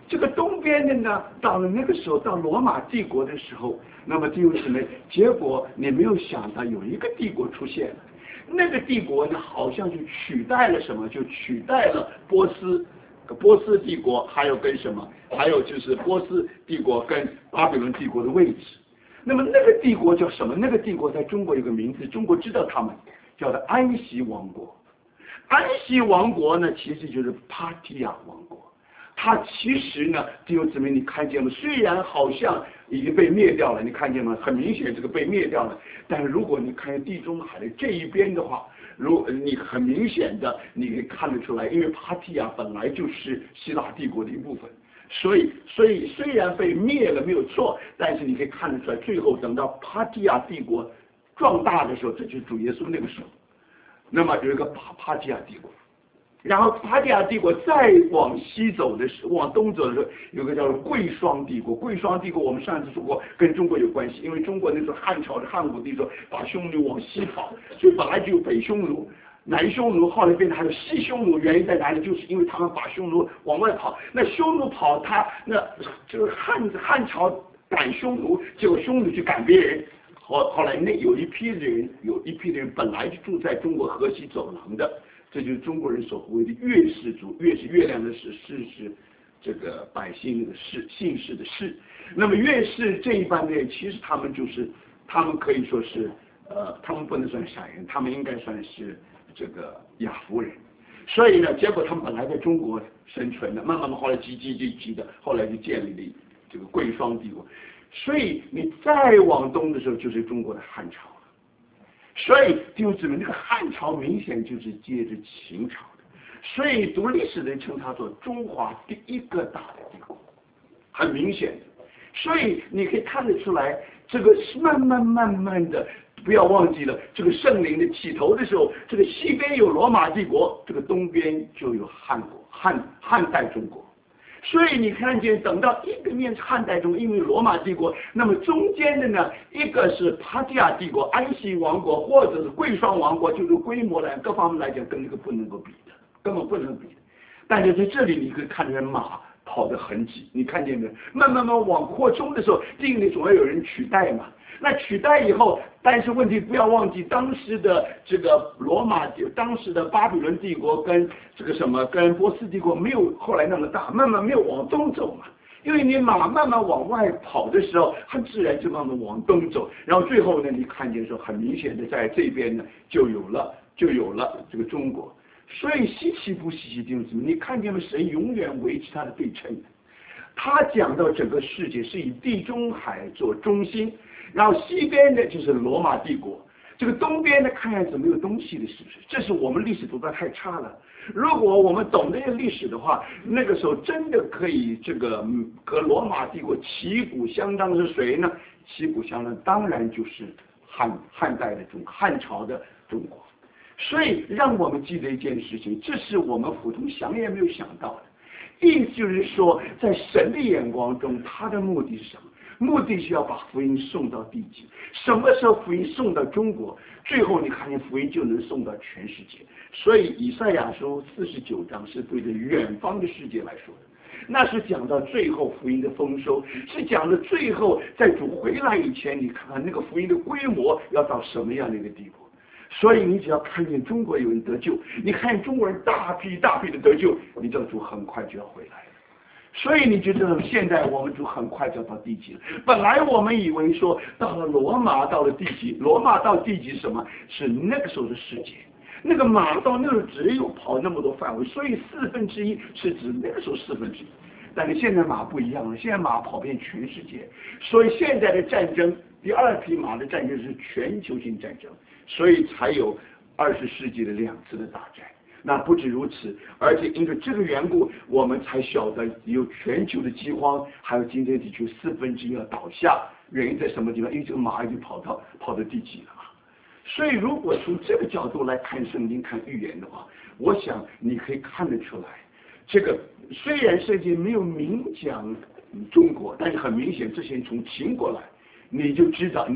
这个东边的呢，到了那个时候，到罗马帝国的时候，那么弟兄姊妹，结果你没有想到有一个帝国出现了，那个帝国呢，好像就取代了什么？就取代了波斯帝国，还有跟什么？还有就是波斯帝国跟巴比伦帝国的位置。那么那个帝国叫什么？那个帝国在中国有个名字，中国知道他们叫做安息王国。安息王国呢，其实就是帕提亚王国。它其实呢，弟兄姊妹，你看见吗？虽然好像已经被灭掉了，你看见吗？很明显这个被灭掉了。但如果你看地中海的这一边的话，你很明显的你可以看得出来，因为帕提亚本来就是希腊帝国的一部分，所以虽然被灭了没有错，但是你可以看得出来，最后等到帕提亚帝国壮大的时候，这就是主耶稣那个时候。那么有一个帕提亚帝国。然后帕提亚帝国再往西走的时候，往东走的时候，有个叫做贵霜帝国。贵霜帝国我们上次说过，跟中国有关系，因为中国那时候汉朝的汉武帝说把匈奴往西跑，所以本来就有北匈奴、南匈奴，后来变成还有西匈奴。原因在哪里？就是因为他们把匈奴往外跑，那匈奴跑那就是汉朝赶匈奴，结果匈奴去赶别人。后来有一批的人本来就住在中国河西走廊的。这就是中国人所谓的月氏族，月是月亮的氏，氏是这个百姓的氏，姓氏的氏。那么月氏这一般的人，其实他们可以说是他们不能算闪人，他们应该算是这个亚夫人。所以呢，结果他们本来在中国生存的，慢慢后来急的，后来就建立了这个贵霜帝国。所以你再往东的时候，就是中国的汉朝。所以弟兄姊妹，那个汉朝明显就是接着秦朝的，所以读历史的人称它做中华第一个大的帝国，很明显的。所以你可以看得出来，这个是慢慢的，不要忘记了，这个圣灵的起头的时候，这个西边有罗马帝国，这个东边就有汉国，汉代中国。所以你看见，等到一个面是汉代中，因为罗马帝国，那么中间的呢，一个是帕提亚帝国、安息王国，或者是贵霜王国，就是规模来各方面来讲，跟这个不能够比的，根本不能比的。但是在这里你可以看见马跑得很挤，你看见没有？慢慢往扩充的时候，这个总要有人取代嘛。那取代以后，但是问题不要忘记，当时的这个当时的巴比伦帝国跟这个跟波斯帝国没有后来那么大，慢慢没有往东走嘛。因为你马慢慢往外跑的时候，很自然就慢慢往东走，然后最后呢，你看见说很明显的在这边呢就有了这个中国。所以稀奇不稀奇，弟兄姊妹，你看见了神永远维持他的对称。他讲到整个世界是以地中海做中心，然后西边的就是罗马帝国，这个东边的看样子没有东西的，是不是？这是我们历史读得太差了。如果我们懂这些历史的话，那个时候真的可以和罗马帝国旗鼓相当是谁呢？旗鼓相当当然就是汉代的汉朝的中国。所以让我们记得一件事情，这是我们普通想也没有想到的。意思就是说，在神的眼光中，他的目的是什么？目的是要把福音送到地极。什么时候福音送到中国？最后你看见福音就能送到全世界。所以以赛亚书49章是对着远方的世界来说的，那是讲到最后福音的丰收，是讲的最后在主回来以前，你看看那个福音的规模要到什么样的一个地步。所以你只要看见中国有人得救，你看见中国人大批的得救，你知道主很快就要回来了。所以你就知道现在我们主很快就要到地极了。本来我们以为说到了罗马，到了地极，罗马到地极是什么？是那个时候的世界。那个马到那儿只有跑那么多范围，所以1/4是指那个时候1/4。但是现在马不一样了，现在马跑遍全世界，所以现在的战争，第2匹马的战争是全球性战争，所以才有20世纪的2次的大战。那不止如此，而且因为这个缘故，我们才晓得有全球的饥荒，还有今天地球1/4要倒下，原因在什么地方？因为这个马已经跑到地极了嘛。所以如果从这个角度来看圣经、看预言的话，我想你可以看得出来，这个虽然圣经没有明讲中国，但是很明显这些人从秦国来，你就知道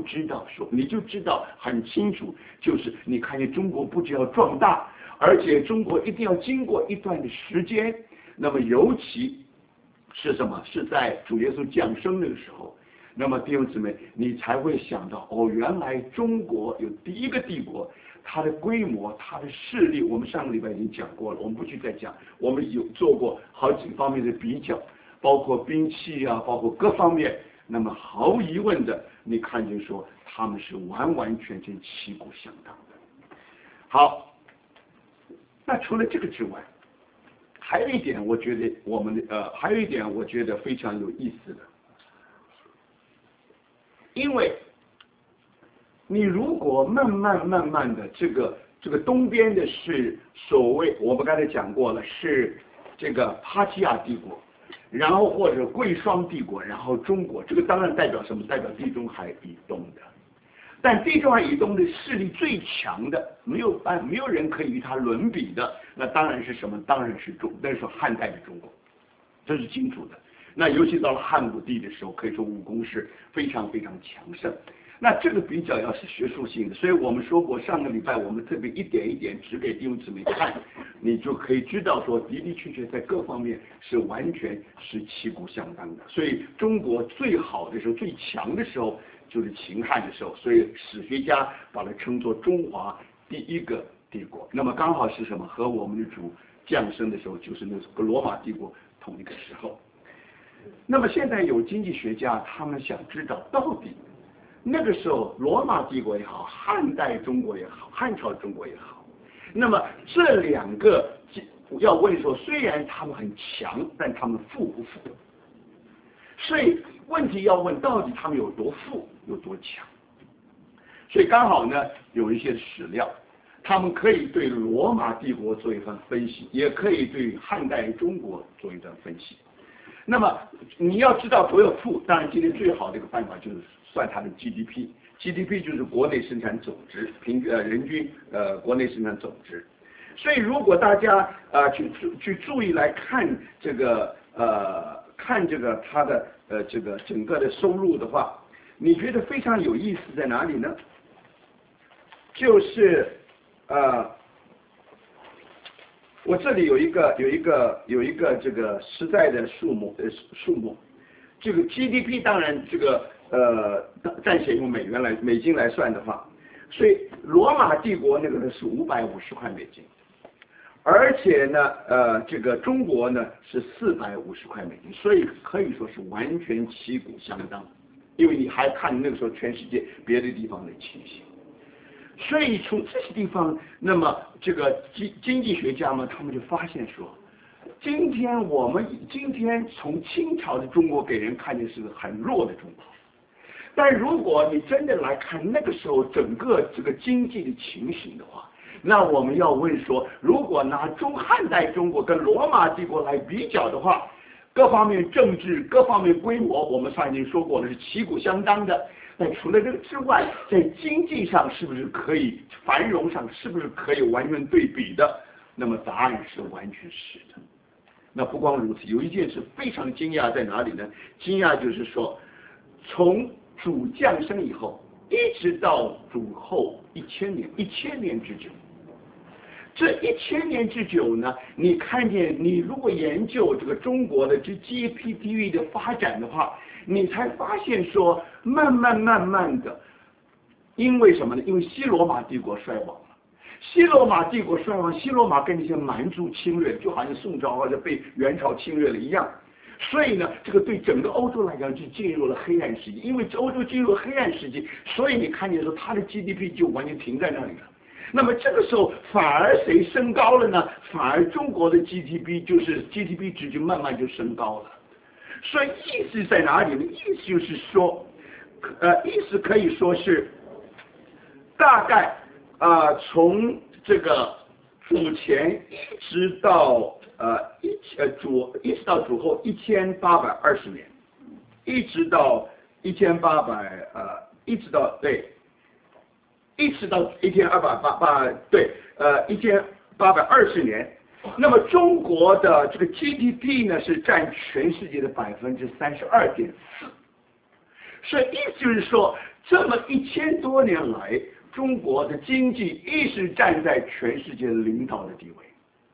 很清楚，就是你看见中国不只要壮大，而且中国一定要经过一段的时间。那么尤其是什么？是在主耶稣降生那个时候。那么弟兄姊妹，你才会想到哦，原来中国有第一个帝国，它的规模、它的势力，我们上个礼拜已经讲过了，我们不去再讲。我们有做过好几方面的比较，包括兵器啊，包括各方面。那么毫无疑问的，你看见说他们是完完全全旗鼓相当的。好，那除了这个之外，还有一点，我觉得还有一点我觉得非常有意思的。因为你如果慢慢的这个东边的是所谓我们刚才讲过了，是这个帕提亚帝国，然后或者贵霜帝国，然后中国，这个当然代表什么？代表地中海以东的。但地中海以东的势力最强的，没有人可以与他伦比的，那当然是什么？当然是那时候汉代的中国，这是清楚的。那尤其到了汉武帝的时候，可以说武功是非常非常强盛。那这个比较要是学术性的，所以我们说过，上个礼拜我们特别一点一点指给弟兄姊妹看，你就可以知道说，的的确确在各方面是完全是旗鼓相当的。所以中国最好的时候、最强的时候就是秦汉的时候，所以史学家把它称作中华第一个帝国。那么刚好是什么？和我们的主降生的时候，就是那个罗马帝国同一个时候。那么现在有经济学家，他们想知道到底那个时候罗马帝国也好，汉代中国也好，汉朝中国也好，那么这两个要问说，虽然他们很强，但他们富不富？所以问题要问到底他们有多富，有多强？所以刚好呢，有一些史料，他们可以对罗马帝国做一番分析，也可以对汉代中国做一段分析。那么你要知道多有富，当然今天最好的一个办法就是算它的 GDP 就是国内生产总值，人均国内生产总值。所以如果大家去注意来看这个它的这个整个的收入的话，你觉得非常有意思在哪里呢？就是我这里有一个这个实在的数目，这个 GDP 当然这个暂且用美金来算的话，所以罗马帝国那个呢是550块美金，而且呢这个中国呢是450块美金，所以可以说是完全旗鼓相当，因为你还看那个时候全世界别的地方的情形。所以从这些地方，那么这个经济学家们他们就发现说，今天从清朝的中国给人看见是个很弱的中国，但如果你真的来看那个时候整个这个经济的情形的话，那我们要问说，如果拿汉代中国跟罗马帝国来比较的话，各方面政治、各方面规模，我们上已经说过了是旗鼓相当的。但除了这个之外，在经济上是不是可以繁荣上是不是可以完全对比的？那么答案是完全是的。那不光如此，有一件事非常惊讶在哪里呢？惊讶就是说，从主降生以后，一直到主后1000年之久。这1000年之久呢，你看见你如果研究这个中国的这 GDP 的发展的话，你才发现说，慢慢的，因为什么呢？因为西罗马帝国衰亡了。西罗马帝国衰亡，西罗马跟那些蛮族侵略，就好像宋朝或者被元朝侵略了一样。所以呢，这个对整个欧洲来讲就进入了黑暗时期。因为欧洲进入了黑暗时期，所以你看见说它的 GDP 就完全停在那里了。那么这个时候反而谁升高了呢？反而中国的 GDP 值就慢慢就升高了。所以意思在哪里呢？意思就是说，意思可以说是大概从这个主前一直到主后1820年，一直到1820年。那么中国的这个 GDP 呢是占全世界的32.4%，所以意思就是说，这么1000多年来，中国的经济一直站在全世界领导的地位，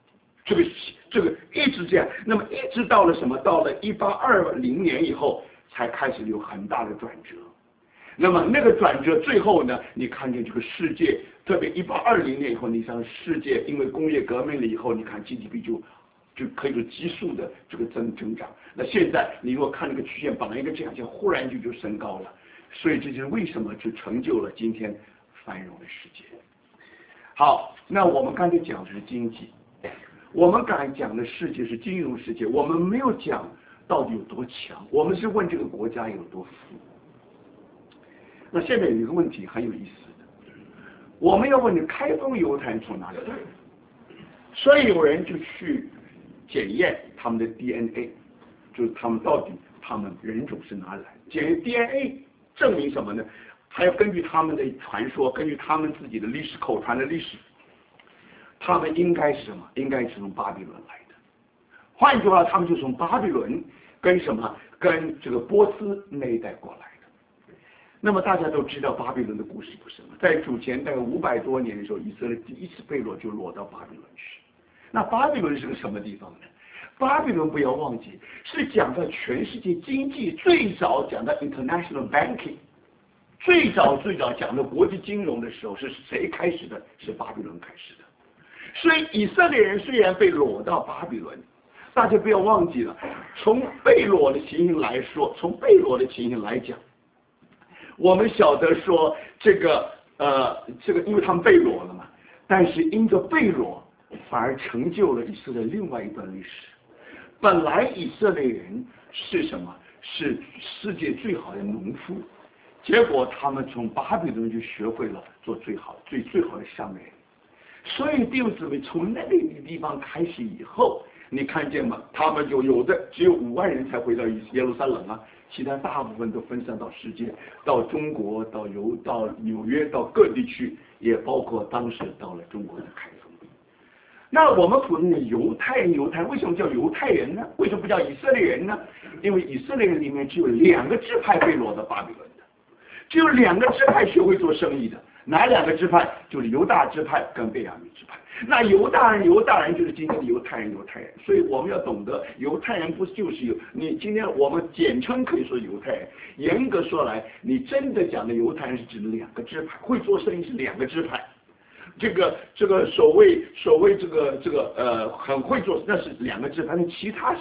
这个一直这样，那么一直到了什么？到了1820年以后，才开始有很大的转折。那么那个转折最后呢，你看见这个世界，特别1820年以后，你像世界因为工业革命了以后，你看 GDP 就可以说急速的这个增长。那现在你如果看那个曲线，本来一个这样线，忽然就升高了，所以这就是为什么就成就了今天繁荣的世界。好，那我们刚才讲的是经济，我们刚才讲的世界是金融世界，我们没有讲到底有多强，我们是问这个国家有多富。那现在有一个问题很有意思的，我们要问你开封犹太人从哪里来，所以有人就去检验他们的 DNA， 就是他们到底他们人种是哪里来，检验 DNA 证明什么呢？还要根据他们的传说，根据他们自己的历史口传的历史，他们应该是什么？应该是从巴比伦来的。换句话，他们就从巴比伦跟什么？跟这个波斯那一带过来的。那么大家都知道巴比伦的故事不是吗？在主前大概500多年的时候，以色列第一次被掳就落到巴比伦去。那巴比伦是个什么地方呢？巴比伦不要忘记是讲到全世界经济最早讲到 international banking， 最早讲到国际金融的时候是谁开始的？是巴比伦开始的。所以以色列人虽然被掳到巴比伦，大家不要忘记了，从被掳的情形来说，从被掳的情形来讲，我们晓得说这个因为他们被掳了嘛，但是因着被掳反而成就了以色列另外一段历史。本来以色列人是什么？是世界最好的农夫，结果他们从巴比伦就学会了做最好的商人。所以弟兄姊妹，从那个地方开始以后，你看见吗？他们就有的只有5万人才回到耶路撒冷啊，其他大部分都分散到世界，到中国，到纽约，到各地区，也包括当时到了中国的开封。那我们普通的犹太人为什么叫犹太人呢？为什么不叫以色列人呢？因为以色列人里面只有2个支派被掳到巴比伦的，只有2个支派学会做生意的。哪2个支派？就是犹大支派跟便雅悯支派。那犹大人就是今天的犹太人。所以我们要懂得，犹太人不就是你今天我们简称可以说犹太人，严格说来，你真的讲的犹太人是指2个支派，会做生意是2个支派。这个所谓很会做，那是2个支派，其他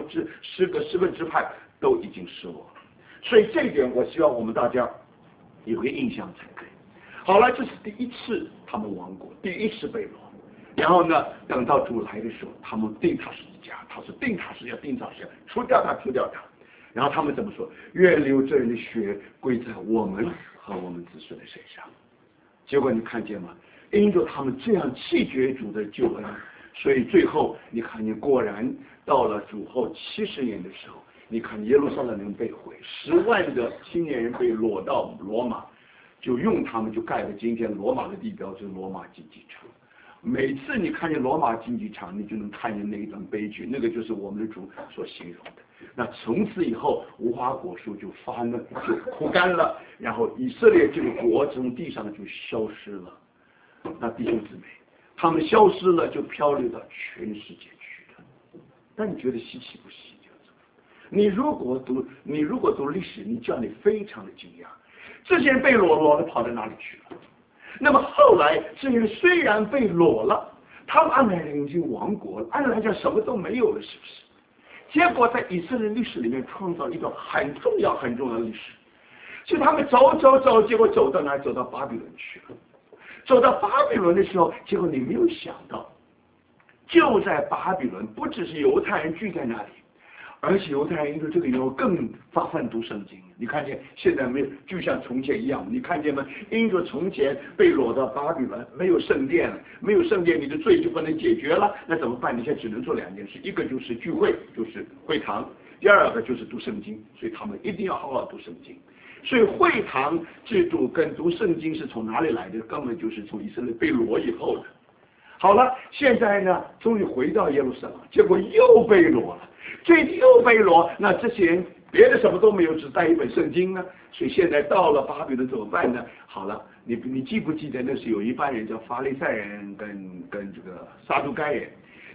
10个支派都已经失落了。所以这一点，我希望我们大家有个印象才可以。好了，这是第一次他们亡国，第一次被掳。然后呢，等到主来的时候，他们定他十字架，他说定他十字架，除掉他。然后他们怎么说？愿流这人的血归在我们和我们子孙的身上。结果你看见吗？因着他们这样弃绝主的救恩，所以最后你看见，果然到了主后70年的时候，你看耶路撒冷人被毁，10万的青年人被掳到罗马，就用他们就盖了今天罗马的地标，就是罗马竞技场。每次你看见罗马竞技场，你就能看见那一段悲剧，那个就是我们的主所形容的。那从此以后，无花果树就枯干了，然后以色列这个国从地上就消失了。那弟兄姊妹，他们消失了，就漂流到全世界去了。那你觉得稀奇不稀奇？你如果读历史，你叫你非常的惊讶，这些人被掳了，跑到哪里去了？那么后来这些人虽然被掳了，他们按来讲已经亡国了，按来讲什么都没有了，是不是？结果在以色列历史里面创造一段很重要的历史，就他们走，结果走到哪？走到巴比伦去了。走到巴比伦的时候，结果你没有想到，就在巴比伦，不只是犹太人聚在那里，而且犹太人因为这个以后更发奋读圣经。你看见现在没有，就像从前一样，你看见吗？因着从前被掳到巴比伦，没有圣殿了，没有圣殿，你的罪就不能解决了。那怎么办？你现在只能做2件事，一个就是聚会，就是会堂；第2个就是读圣经。所以他们一定要好好读圣经。所以会堂制度跟读圣经是从哪里来的？根本就是从以色列被掳以后的。好了，现在呢，终于回到耶路撒冷，结果又被掳了。又被掳，那这些人别的什么都没有，只带一本圣经呢。所以现在到了巴比伦怎么办呢？好了，你记不记得那是有一班人叫法利赛人跟这个撒都该人？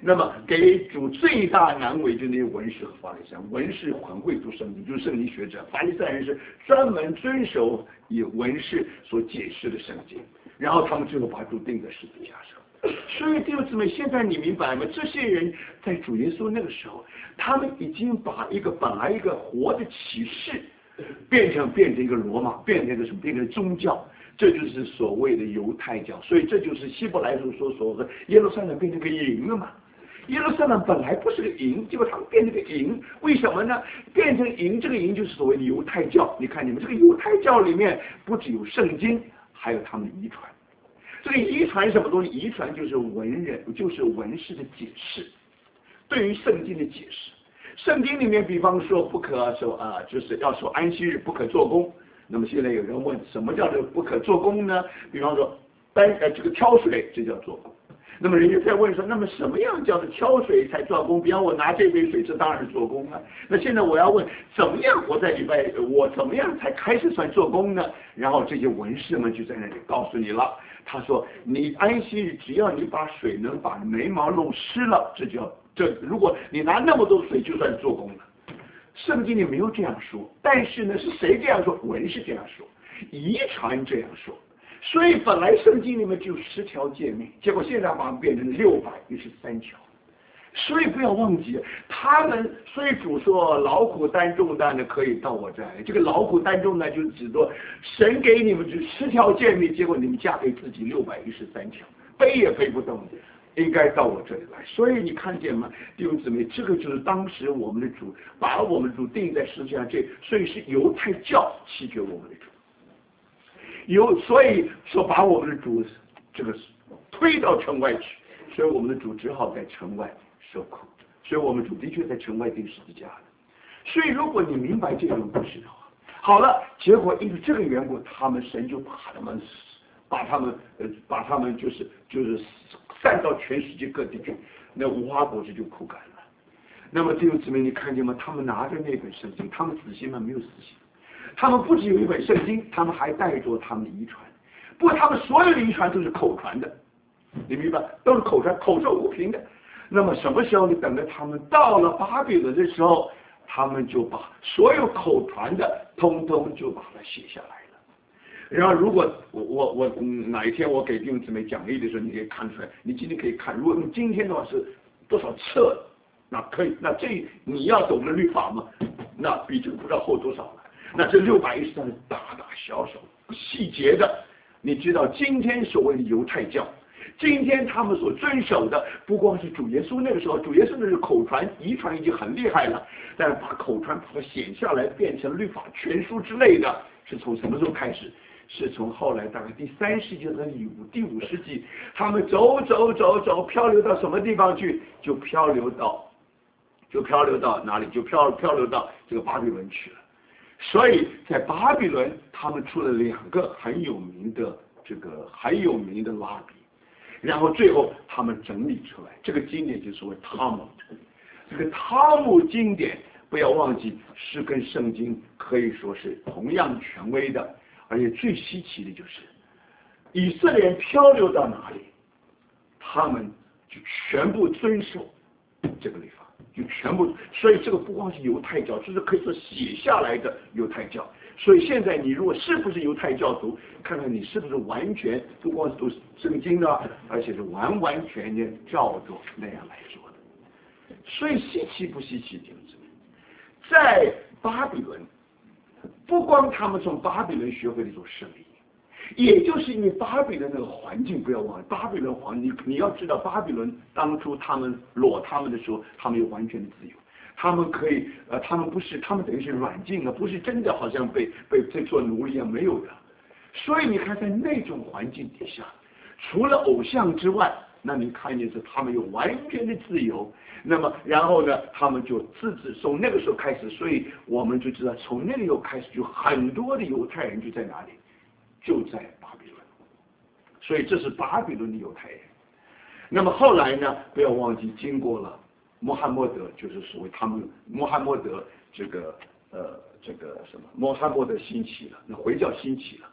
那么给主最大难为就那些文士和法利赛人，文士很会读圣经，就是圣经学者；法利赛人是专门遵守以文士所解释的圣经，然后他们最后把主钉在十字架上。所以弟兄姊妹，现在你明白吗？这些人在主耶稣那个时候，他们已经把一个本来一个活的启示，变成一个罗马，变成一个什么？变成宗教。这就是所谓的犹太教。所以这就是希伯来书所说的耶路撒冷变成个营了嘛。耶路撒冷本来不是个营，结果他们变成个营，为什么呢？变成营，这个营就是所谓的犹太教。你看你们这个犹太教里面不只有圣经，还有他们的遗传。这个遗传什么东西？遗传就是文人，就是文士的解释，对于圣经的解释。圣经里面，比方说不可守就是要守安息日，不可做工。那么现在有人问，什么叫做不可做工呢？比方说，这个挑水，这叫做工。那么人家在问说，那么什么样叫做挑水才做工？比方我拿这杯水，这当然是做工了。那现在我要问，怎么样我在礼拜，我怎么样才开始算做工呢？然后这些文士们就在那里告诉你了。他说，你安息日，只要你把水能把眉毛弄湿了，如果你拿那么多水，就算做工了。圣经里没有这样说，但是呢，是谁这样说？文士这样说，遗传这样说。所以本来圣经里面就10条诫命，结果现在把它变成613条。所以不要忘记，所以主说劳苦担重担的可以到我这来。这个劳苦担重担就指着神给你们这10条诫命，结果你们嫁给自己613条，背也背不动，应该到我这里来。所以你看见吗，弟兄姊妹，这个就是当时我们的主把我们的主定在世界上，所以是犹太教弃绝我们的主。所以说把我们的主这个推到城外去，所以我们的主只好在城外受苦，所以我们主的确在城外钉十字架的。所以如果你明白这种故事的话，好了，结果因为这个缘故，神就把他们就是散到全世界各地去，那无花果树就枯干了。那么弟兄姊妹，你看见吗？他们拿着那本圣经，他们死心吗？没有死心。他们不只有一本圣经，他们还带着他们的遗传。不过他们所有的遗传都是口传的，你明白？都是口传，口说无凭的。那么什么时候你等着他们到了巴比伦的时候，他们就把所有口传的通通就把它写下来了。然后如果我哪一天我给弟兄姊妹讲义的时候，你可以看出来，你今天可以看，如果用今天的话是多少册，那可以，那这你要懂得律法嘛，那比这个不知道厚多少了。那这613是大大小小细节的。你知道今天所谓的犹太教，今天他们所遵守的不光是主耶稣那个时候，主耶稣那是口传遗传已经很厉害了，但是把口传把它写下来变成律法全书之类的，是从什么时候开始？是从后来大概第3世纪和第5世纪，他们走，漂流到什么地方去？就漂流到哪里？就漂流到这个巴比伦去了。所以在巴比伦，他们出了2个很有名的拉比，然后最后他们整理出来这个经典，就是为塔木。这个塔木经典不要忘记是跟圣经可以说是同样权威的，而且最稀奇的就是以色列人漂流到哪里，他们就全部遵守这个律法。就全部，所以这个不光是犹太教，这是可以说写下来的犹太教。所以现在你如果是不是犹太教徒，看看你是不是完全不光是读圣经呢，而且是完全的照着那样来做的。所以稀奇不稀奇，弟兄姊妹，在巴比伦，不光他们从巴比伦学会了一种胜利。也就是因为巴比伦那个环境，不要忘了巴比伦环境，你要知道巴比伦当初他们他们的时候，他们有完全的自由，他们可以他们等于是软禁了，不是真的好像被做奴隶一样，没有的。所以你看在那种环境底下，除了偶像之外，那你看见是他们有完全的自由。那么然后呢，他们就自治，从那个时候开始，所以我们就知道从那个时候开始，就很多的犹太人就在哪里，就在巴比伦。所以这是巴比伦的犹太人。那么后来呢，不要忘记经过了穆罕默德，就是所谓他们穆罕默德穆罕默德兴起了，那回教兴起了，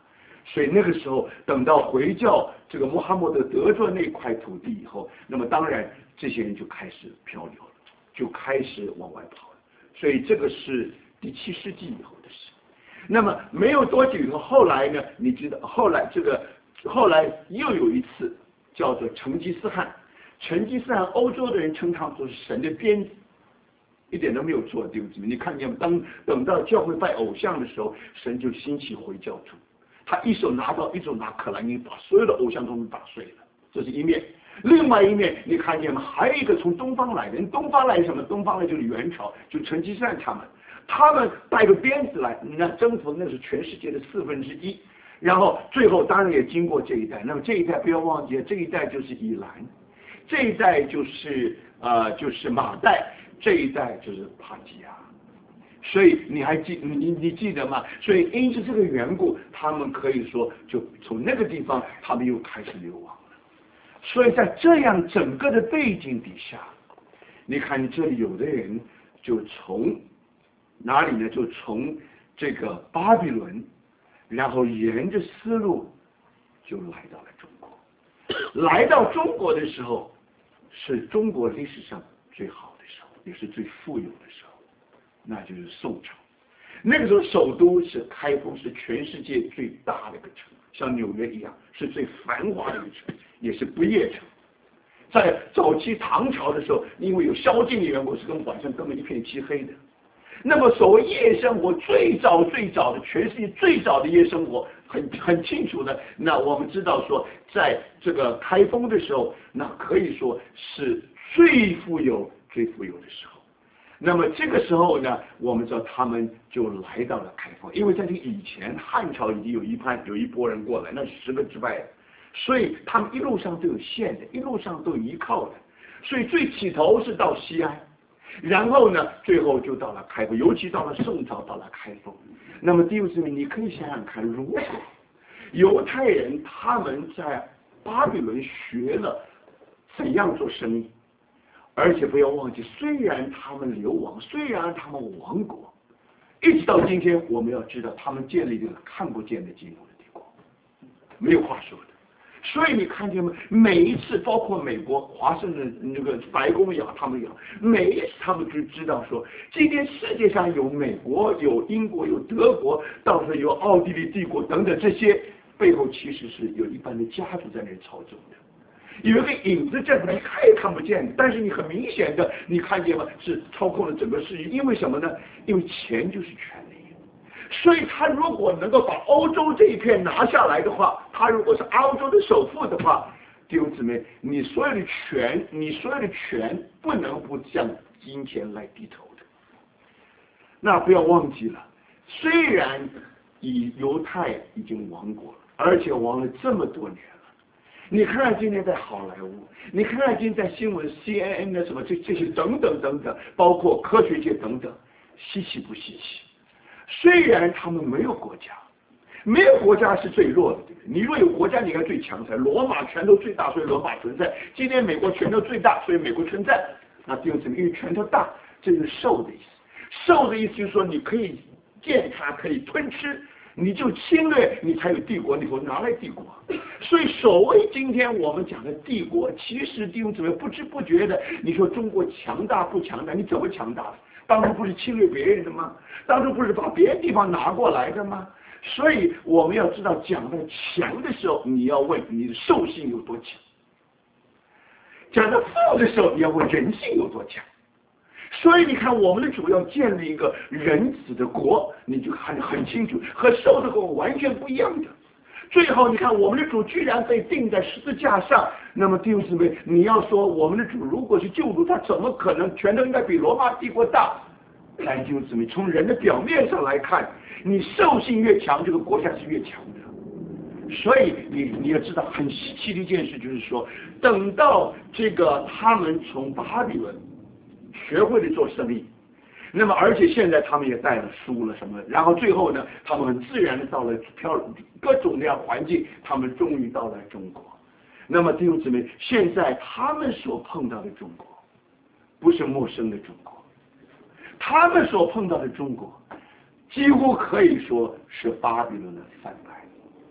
所以那个时候，等到回教这个穆罕默德得着那块土地以后，那么当然这些人就开始漂流了，就开始往外跑了。所以这个是第7世纪以后的事。那么没有多久以后，后来呢，你知道，后来又有一次叫做成吉思汗。成吉思汗，欧洲的人称他们说是神的鞭子，一点都没有错，弟兄姊妹，你看见吗？等到教会拜偶像的时候，神就兴起回教徒，他一手拿刀，一手拿可兰经，把所有的偶像都打碎了，这是一面。另外一面，你看见吗？还有一个从东方来的，东方来什么？东方来就是元朝，就成吉思汗他们带个鞭子来，那征服那是全世界的1/4，然后最后当然也经过这一代。那么这一代不要忘记，这一代就是以兰，这一代就是马代，这一代就是帕提亚。所以你记得吗？所以因此这个缘故，他们可以说就从那个地方，他们又开始流亡了。所以在这样整个的背景底下，你看你这里有的人就从哪里呢？就从这个巴比伦，然后沿着丝路就来到了中国。来到中国的时候，是中国历史上最好的时候，也是最富有的时候，那就是宋朝。那个时候首都是开封，是全世界最大的一个城，像纽约一样，是最繁华的一个城，也是不夜城。在早期唐朝的时候，因为有宵禁的缘故，是晚上根本一片漆黑的。那么所谓夜生活，最早的全世界最早的夜生活，很清楚的。那我们知道说，在这个开封的时候，那可以说是最富有的时候。那么这个时候呢，我们知道他们就来到了开封，因为在这以前汉朝已经有一拨人过来，那是10个之外的，所以他们一路上都有线的，一路上都有依靠的，所以最起头是到西安。然后呢，最后就到了开封，尤其到了宋朝，到了开封。那么弟兄姊妹，你可以想想看，如果犹太人他们在巴比伦学了怎样做生意，而且不要忘记，虽然他们流亡，虽然他们亡国，一直到今天，我们要知道，他们建立一个看不见的基督的帝国，没有话说的。所以你看见吗？每一次，包括美国华盛顿那个白宫也好，他们也好，每一次他们就知道说，今天世界上有美国、有英国、有德国，到时候有奥地利帝国等等，这些背后其实是有一般的家族在那里操纵的。有一个影子在，你看也看不见，但是你很明显的，你看见吗？是操控了整个世界。因为什么呢？因为钱就是权力。所以他如果能够把欧洲这一片拿下来的话，他如果是欧洲的首富的话，弟兄姊妹，你所有的权不能不向金钱来低头的。那不要忘记了，虽然犹太已经亡国了，而且亡了这么多年了。你看看今天在好莱坞，你看看今天在新闻 CNN 的什么这些等等，包括科学界等等，稀奇不稀奇？虽然他们没有国家，没有国家是最弱的，对不对？你若有国家，你应该最强才。罗马拳头最大，所以罗马存在。今天美国拳头最大，所以美国存在。那第二怎么？因为拳头大，这就是兽的意思。兽的意思就是说，你可以践踏，可以吞吃，你就侵略，你才有帝国，你否则哪来帝国？所以所谓今天我们讲的帝国，其实弟兄姊妹不知不觉的，你说中国强大不强大？你怎么强大？当初不是侵略别人的吗？当初不是把别的地方拿过来的吗？所以我们要知道，讲到强的时候，你要问你的兽性有多强；讲到富的时候，你要问人性有多强。所以你看，我们的主要建立一个人子的国，你就看得很清楚，和兽的国完全不一样的。最后你看，我们的主居然被钉在十字架上，那么弟兄姊妹，你要说我们的主如果是救主，他怎么可能拳头应该比罗马帝国大？但弟兄姊妹，从人的表面上来看，你兽性越强，这个国家是越强的。所以你要知道，很稀奇的一件事就是说，等到这个他们从巴比伦学会了做生意，那么而且现在他们也带了书了什么，然后最后呢，他们很自然的到了各种各样环境，他们终于到了中国。那么弟兄姊妹，现在他们所碰到的中国，不是陌生的中国，他们所碰到的中国，几乎可以说是巴比伦的翻版。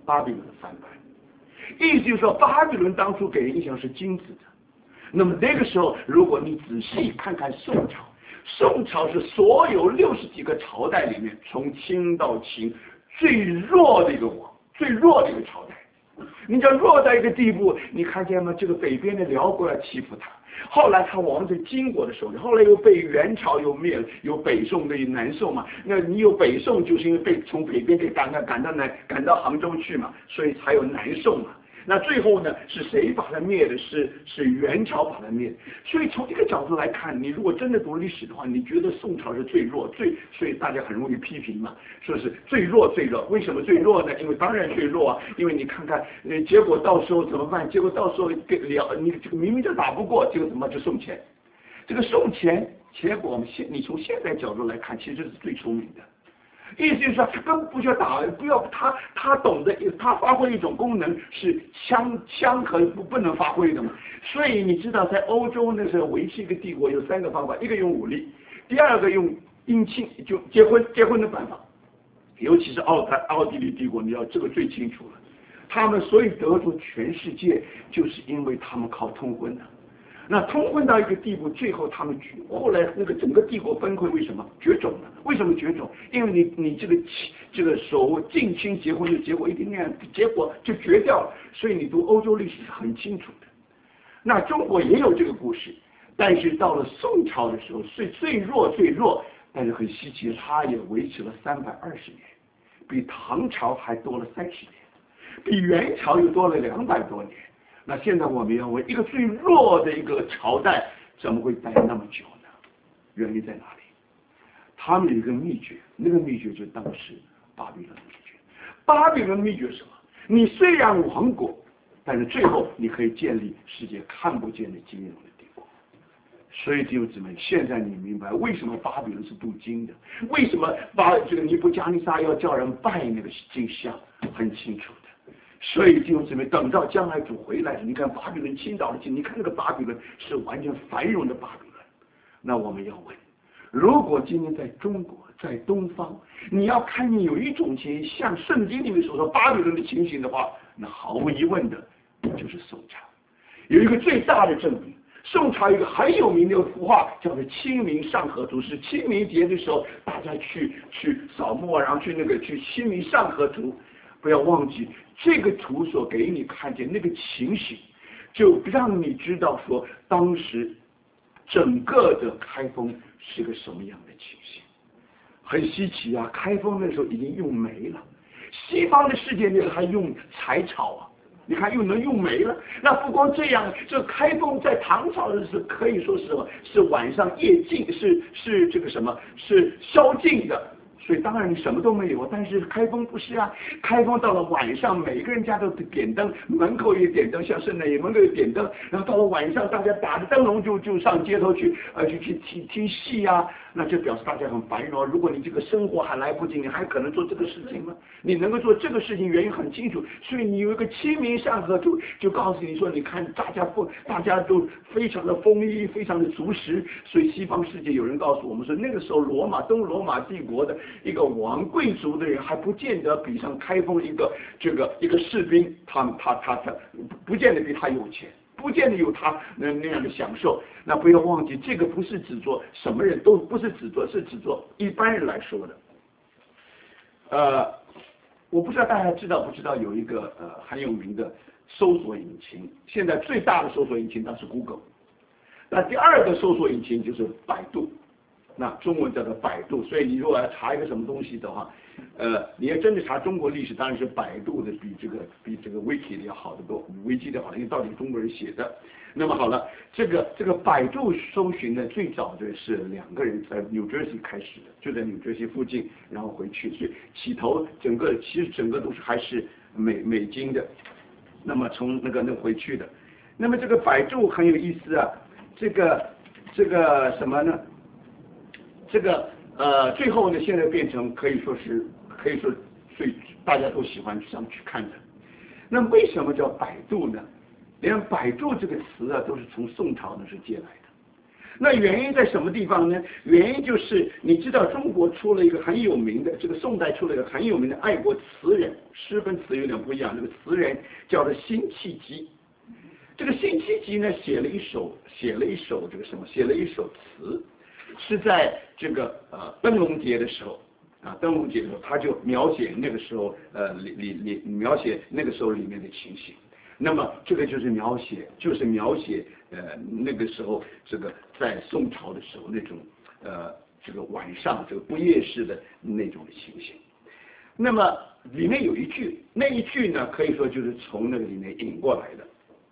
巴比伦的翻版。意思就是说，巴比伦当初给人印象是金子的。那么那个时候，如果你仔细看看宋朝，宋朝是所有60几个朝代里面，从清到秦最弱的一个王，最弱的一个朝代。你知道弱到一个地步，你看见吗？这个北边的辽国要欺负他，后来他亡在金国的手里，后来又被元朝又灭了，有北宋的南宋嘛。那你有北宋，就是因为被从北边给赶到杭州去嘛，所以才有南宋嘛。那最后呢，是谁把它灭的？是元朝把它灭的。所以从这个角度来看，你如果真的读历史的话，你觉得宋朝是最弱，所以大家很容易批评嘛，说是最弱最弱。为什么最弱呢？因为当然最弱啊，因为你看看，结果到时候怎么办？结果到时候你这个明明就打不过，结果怎么就送钱？这个送钱，结果你从现在角度来看，其实是最聪明的。意思就是说，他根本不需要打，不要他懂得，他发挥一种功能是枪和不能发挥的嘛。所以你知道，在欧洲那时候维持一个帝国有3个方法，一个用武力，第二个用姻亲，就结婚的办法。尤其是奥地利帝国，你要这个最清楚了。他们所以得住全世界，就是因为他们靠通婚的。那通婚到一个地步，最后他们后来那个整个帝国崩溃，为什么绝种了？为什么绝种？因为你这个所谓近亲结婚的结果一定那样，结果就绝掉了。所以你读欧洲历史是很清楚的。那中国也有这个故事，但是到了宋朝的时候，最弱，但是很稀奇，它也维持了320年，比唐朝还多了30年，比元朝又多了200多年。那现在我们要问，一个最弱的一个朝代怎么会待那么久呢？原因在哪里？他们有一个秘诀，那个秘诀就是当时巴比伦的秘诀。巴比伦的秘诀是什么？你虽然亡国，但是最后你可以建立世界看不见的金融的帝国。所以弟兄姊妹，现在你明白为什么巴比伦是镀金的？为什么这个尼布加尼撒要叫人拜那个金像？很清楚的。所以弟兄姊妹，等到将来主回来，你看巴比伦倾倒了你看那个巴比伦是完全繁荣的巴比伦。那我们要问，如果今天在中国，在东方，你要看见有一种情形像圣经里面所说巴比伦的情形的话，那毫无疑问的就是宋朝。有一个最大的证明，宋朝有一个很有名的幅画叫做《清明上河图》，是清明节的时候大家去扫墓，然后去清明上河图。不要忘记这个图所给你看见那个情形，就让你知道说当时整个的开封是个什么样的情形。很稀奇啊，开封那时候已经用煤了，西方的世界那时候还用柴草啊，你看又能用煤了。那不光这样，这开封在唐朝的是可以说是什么？是晚上夜禁，是这个什么？是宵禁的。所以当然你什么都没有，但是开封不是啊，开封到了晚上，每个人家都点灯，门口也点灯，像圣诞夜门口也点灯，然后到了晚上，大家打着灯笼就上街头去听戏啊，那就表示大家很繁荣。如果你这个生活还来不及，你还可能做这个事情吗？你能够做这个事情，原因很清楚，所以你有一个清明上河图，就告诉你说，你看大家都非常的丰衣，非常的足食。所以西方世界有人告诉我们说，那个时候东罗马帝国的一个王贵族的人还不见得比上开封一个士兵，他不见得比他有钱，不见得有他那样的享受。那不要忘记，这个不是指作什么人都不是指作，是指作一般人来说的。我不知道大家知道不知道有一个很有名的搜索引擎，现在最大的搜索引擎那是 Google， 那第二个搜索引擎就是百度。那中文叫做百度，所以你如果要查一个什么东西的话，你要真的查中国历史，当然是百度的比这个 Wiki 的要好得多，维基的好，因为到底中国人写的。那么好了，这个百度搜寻呢，最早的是2个人在 New Jersey 开始的，就在 New Jersey 附近，然后回去，所以其实整个都是还是美金的。那么从那个回去的，那么这个百度很有意思啊，这个什么呢？最后呢，现在变成可以说所以大家都喜欢上去看的。那为什么叫百度呢？连百度这个词啊，都是从宋朝那时借来的。 那原因在什么地方呢？原因就是你知道中国出了一个很有名的，这个宋代出了一个很有名的爱国词人，诗跟词有点不一样，这个词人叫做辛弃疾。这个辛弃疾呢写了一首词，是在这个灯笼节的时候。灯笼节的时候，他就描写那个时候描写那个时候里面的情形。那么这个就是描写那个时候这个在宋朝的时候那种这个晚上这个不夜市的那种情形。那么里面有一句，那一句呢可以说就是从那个里面引过来的。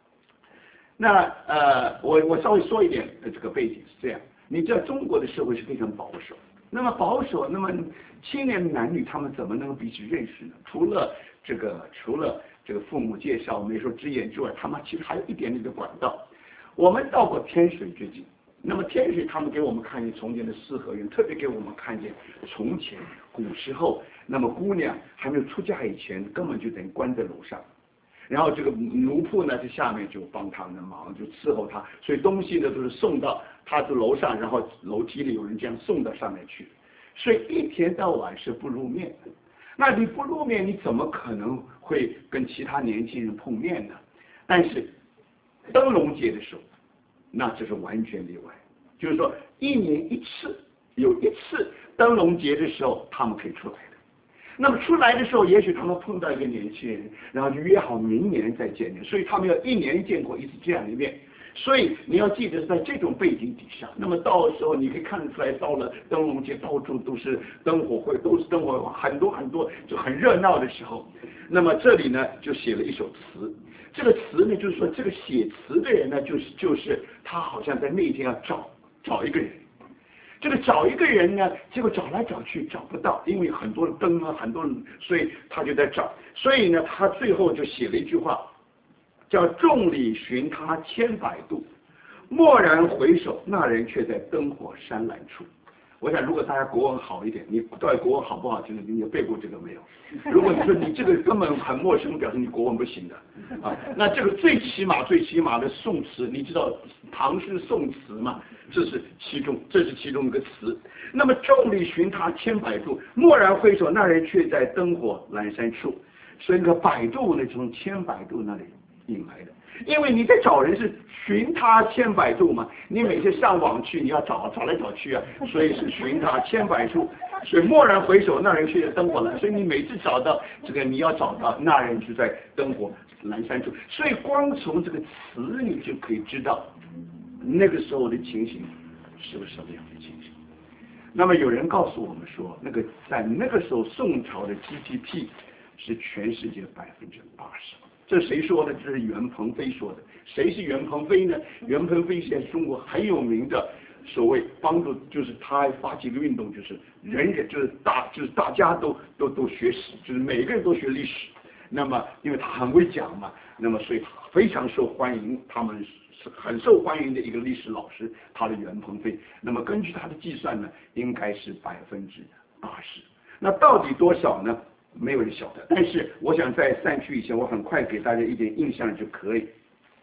那我稍微说一点这个背景是这样，你知道中国的社会是非常保守。那么保守，那么青年男女他们怎么能够彼此认识呢？除了这个父母介绍、媒妁之言之外，他们其实还有一点点的管道。我们到过天水最近，那么天水他们给我们看见从前的四合院，特别给我们看见从前古时候，那么姑娘还没有出嫁以前，根本就等于关在楼上。然后这个奴仆呢在下面就帮他们忙，就伺候他，所以东西呢都是送到他的楼上，然后楼梯里有人这样送到上面去，所以一天到晚是不露面的。那你不露面，你怎么可能会跟其他年轻人碰面呢？但是灯笼节的时候，那这是完全例外，就是说一年一次，有一次灯笼节的时候他们可以出来。那么出来的时候，也许他们碰到一个年轻人，然后就约好明年再见面，所以他们要一年见过一次这样一面。所以你要记得，在这种背景底下，那么到时候你可以看得出来，到了灯笼节，到处都是灯火会，都是灯火，很多很多，就很热闹的时候。那么这里呢，就写了一首词。这个词呢，就是说这个写词的人呢，就是他好像在那一天要找一个人。这个找一个人呢，结果找来找去找不到，因为很多灯啊，很多人，所以他就在找。所以呢，他最后就写了一句话，叫“众里寻他千百度，蓦然回首，那人却在灯火山岚处”。我想，如果大家国文好一点，你到底国文好不好？就是你有背过这个没有？如果你说你这个根本很陌生，表示你国文不行的啊。那这个最起码的宋词，你知道唐诗宋词嘛？这是其中一个词。那么众里寻他千百度，蓦然回首，那人却在灯火阑珊处。所以那个百度呢，从千百度那里引来的。因为你在找人是寻他千百度嘛，你每次上网去你要找来找去啊，所以是寻他千百度，所以蓦然回首，那人却在灯火阑，所以你每次找到这个你要找到那人就在灯火阑珊处，所以光从这个词你就可以知道那个时候的情形是个什么样的情形。那么有人告诉我们说，在那个时候宋朝的 GDP 是全世界80%。这谁说的？这是袁鹏飞说的。谁是袁鹏飞呢？袁鹏飞是中国很有名的，所谓帮助，就是他发起一个运动，就是大家都学史，就是每个人都学历史。那么因为他很会讲嘛，那么所以非常受欢迎，他们是很受欢迎的一个历史老师，他的袁鹏飞。那么根据他的计算呢，应该是80%。那到底多少呢？没有人晓得，但是我想在散去以前，我很快给大家一点印象就可以。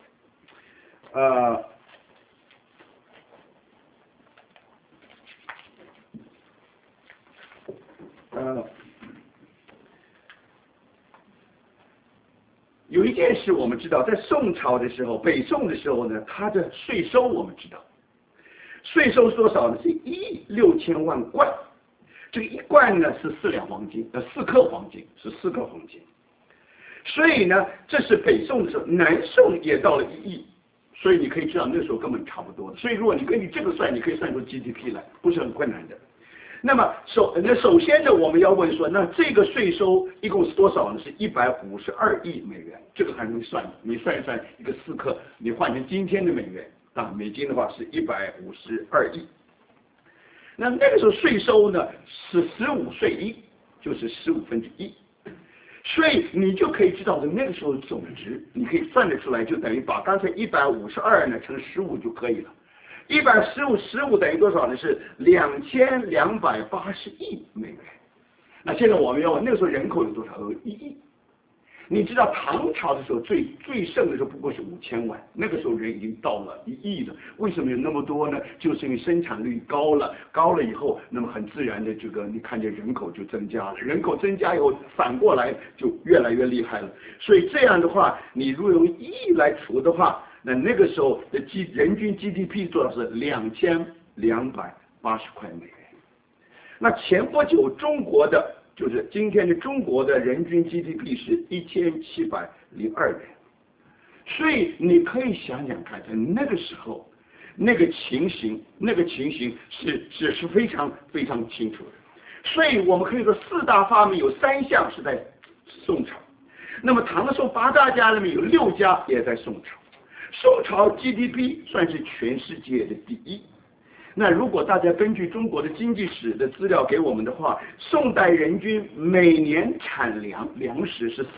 有一件事我们知道，在宋朝的时候，北宋的时候呢，它的税收我们知道，税收是多少呢？是16000万贯。这个一贯呢是4两黄金，4克黄金，是4克黄金。所以呢，这是北宋的时候，南宋也到了1亿，所以你可以知道那时候根本差不多。所以如果你根据这个算，你可以算出 GDP 来，不是很困难的。那么首先呢，我们要问说，那这个税收一共是多少呢？是152亿美元，这个很容易算的。你算一算，一个4克，你换成今天的美元啊，美金的话是152亿。那个时候税收呢是15税1，就是1/15，所以你就可以知道那个时候的总值，你可以算得出来，就等于把刚才152呢乘15就可以了。115等于多少呢？是2280亿美元。那现在我们要问，那个时候人口有多少？有1亿。 你知道唐朝的时候最盛的时候不过是5000万，那个时候人已经到了1亿了。为什么有那么多呢？就是因为生产率高了以后，那么很自然的这个你看见人口就增加了，人口增加以后反过来就越来越厉害了。所以这样的话，你如果用1亿来除的话，那个时候的人均 GDP 做到是2280块美元。那前不久中国的就是今天的中国的人均 GDP 是1702元，所以你可以想想看，在那个时候，那个情形是非常非常清楚的。所以我们可以说4大发明有3项是在宋朝，那么唐宋8大家里面有6家也在宋朝。宋朝 GDP 算是全世界的第1。那如果大家根据中国的经济史的资料给我们的话，宋代人均每年产粮食是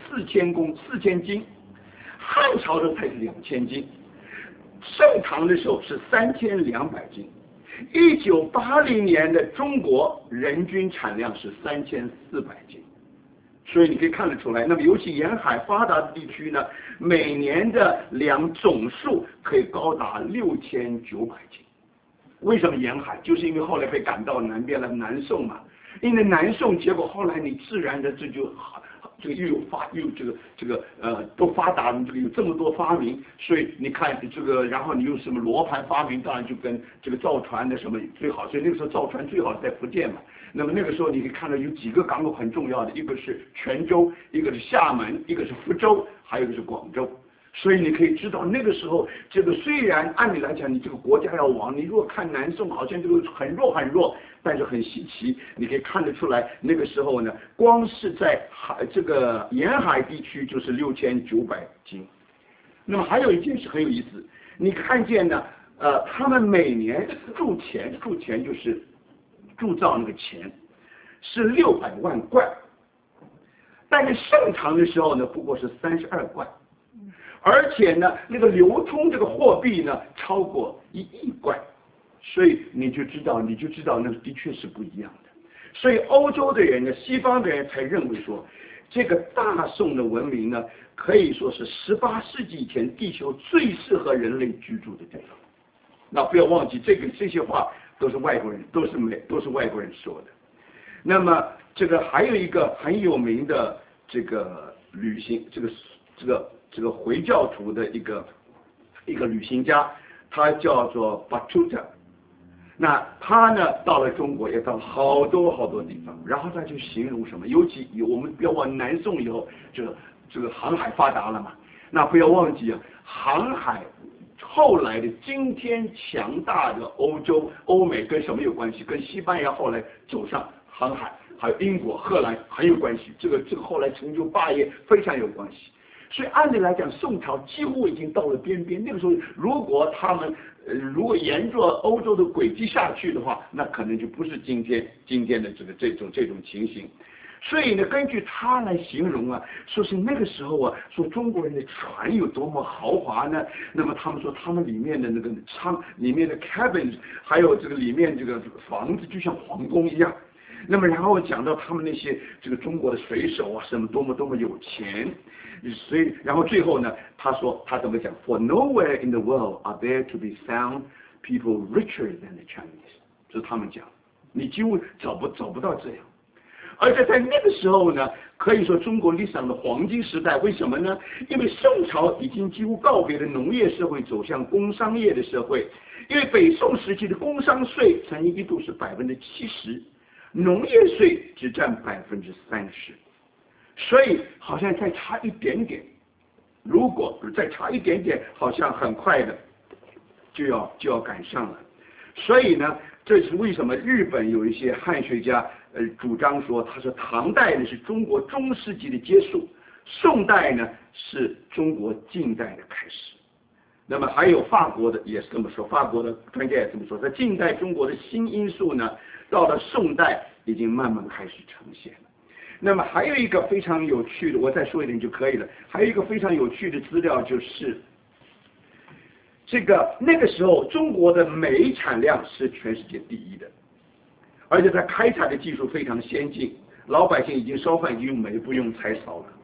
4000斤，汉朝的才是2000斤，盛唐的时候是3200斤。1980年的中国人均产量是3400斤。所以你可以看得出来，那么尤其沿海发达的地区呢，每年的粮总数可以高达6900斤。为什么沿海？就是因为后来被赶到南边了，南宋嘛。因为南宋，结果后来你自然的这个又都发达了，这个有这么多发明，所以你看这个，然后你用什么罗盘发明，当然就跟这个造船的什么最好，所以那个时候造船最好是在福建嘛。那么那个时候你可以看到有几个港口很重要的，一个是泉州，一个是厦门，一个是福州，还有一个是广州。所以你可以知道那个时候，这个虽然按理来讲你这个国家要亡，你如果看南宋好像这个很弱，但是很稀奇，你可以看得出来那个时候呢，光是在这个沿海地区就是6900斤。那么还有一件事很有意思，你看见呢，他们每年铸钱就是铸造那个钱是600万贯，但是盛唐的时候呢，不过是32贯。而且呢，那个流通这个货币呢，超过1亿贯，所以你就知道那的确是不一样的。所以欧洲的人呢，西方的人才认为说，这个大宋的文明呢，可以说是18世纪以前地球最适合人类居住的地方。那不要忘记，这些话都是外国人，都是外国人说的。那么这个还有一个很有名的这个旅行，这个回教徒的一个旅行家，他叫做 Batuta。那他呢到了中国，也到了好多地方，然后他就形容什么？尤其我们不要忘，南宋以后，这个航海发达了嘛。那不要忘记啊，航海后来的今天强大的欧美跟什么有关系？跟西班牙后来走上航海，还有英国、荷兰很有关系。这个后来成就霸业非常有关系。所以按理来讲，宋朝几乎已经到了边边。那个时候，如果他们如果沿着欧洲的轨迹下去的话，那可能就不是今天的这种情形。所以呢，根据他来形容啊，说是那个时候啊，说中国人的船有多么豪华呢？那么他们说他们里面的那个舱里面的 cabins， 还有这个里面这个房子就像皇宫一样。那么然后讲到他们那些这个中国的水手啊，什么多么有钱。所以，然后最后呢，他说他怎么讲 ？For nowhere in the world are there to be found people richer than the Chinese。这是他们讲，你几乎找不到这样。而且在那个时候呢，可以说中国历史上的黄金时代。为什么呢？因为宋朝已经几乎告别了农业社会，走向工商业的社会。因为北宋时期的工商税曾经一度是70%，农业税只占30%。所以好像再差一点点，如果再差一点点，好像很快的就要赶上了。所以呢，这是为什么日本有一些汉学家主张说，他说唐代呢是中国中世纪的结束，宋代呢是中国近代的开始。那么还有法国的也是这么说，法国的专家也这么说，在近代中国的新因素呢，到了宋代已经慢慢开始呈现了。那么还有一个非常有趣的，我再说一点就可以了。还有一个非常有趣的资料就是，那个时候中国的煤产量是全世界第1的，而且它开采的技术非常先进，老百姓已经烧饭已经用煤不用柴烧了。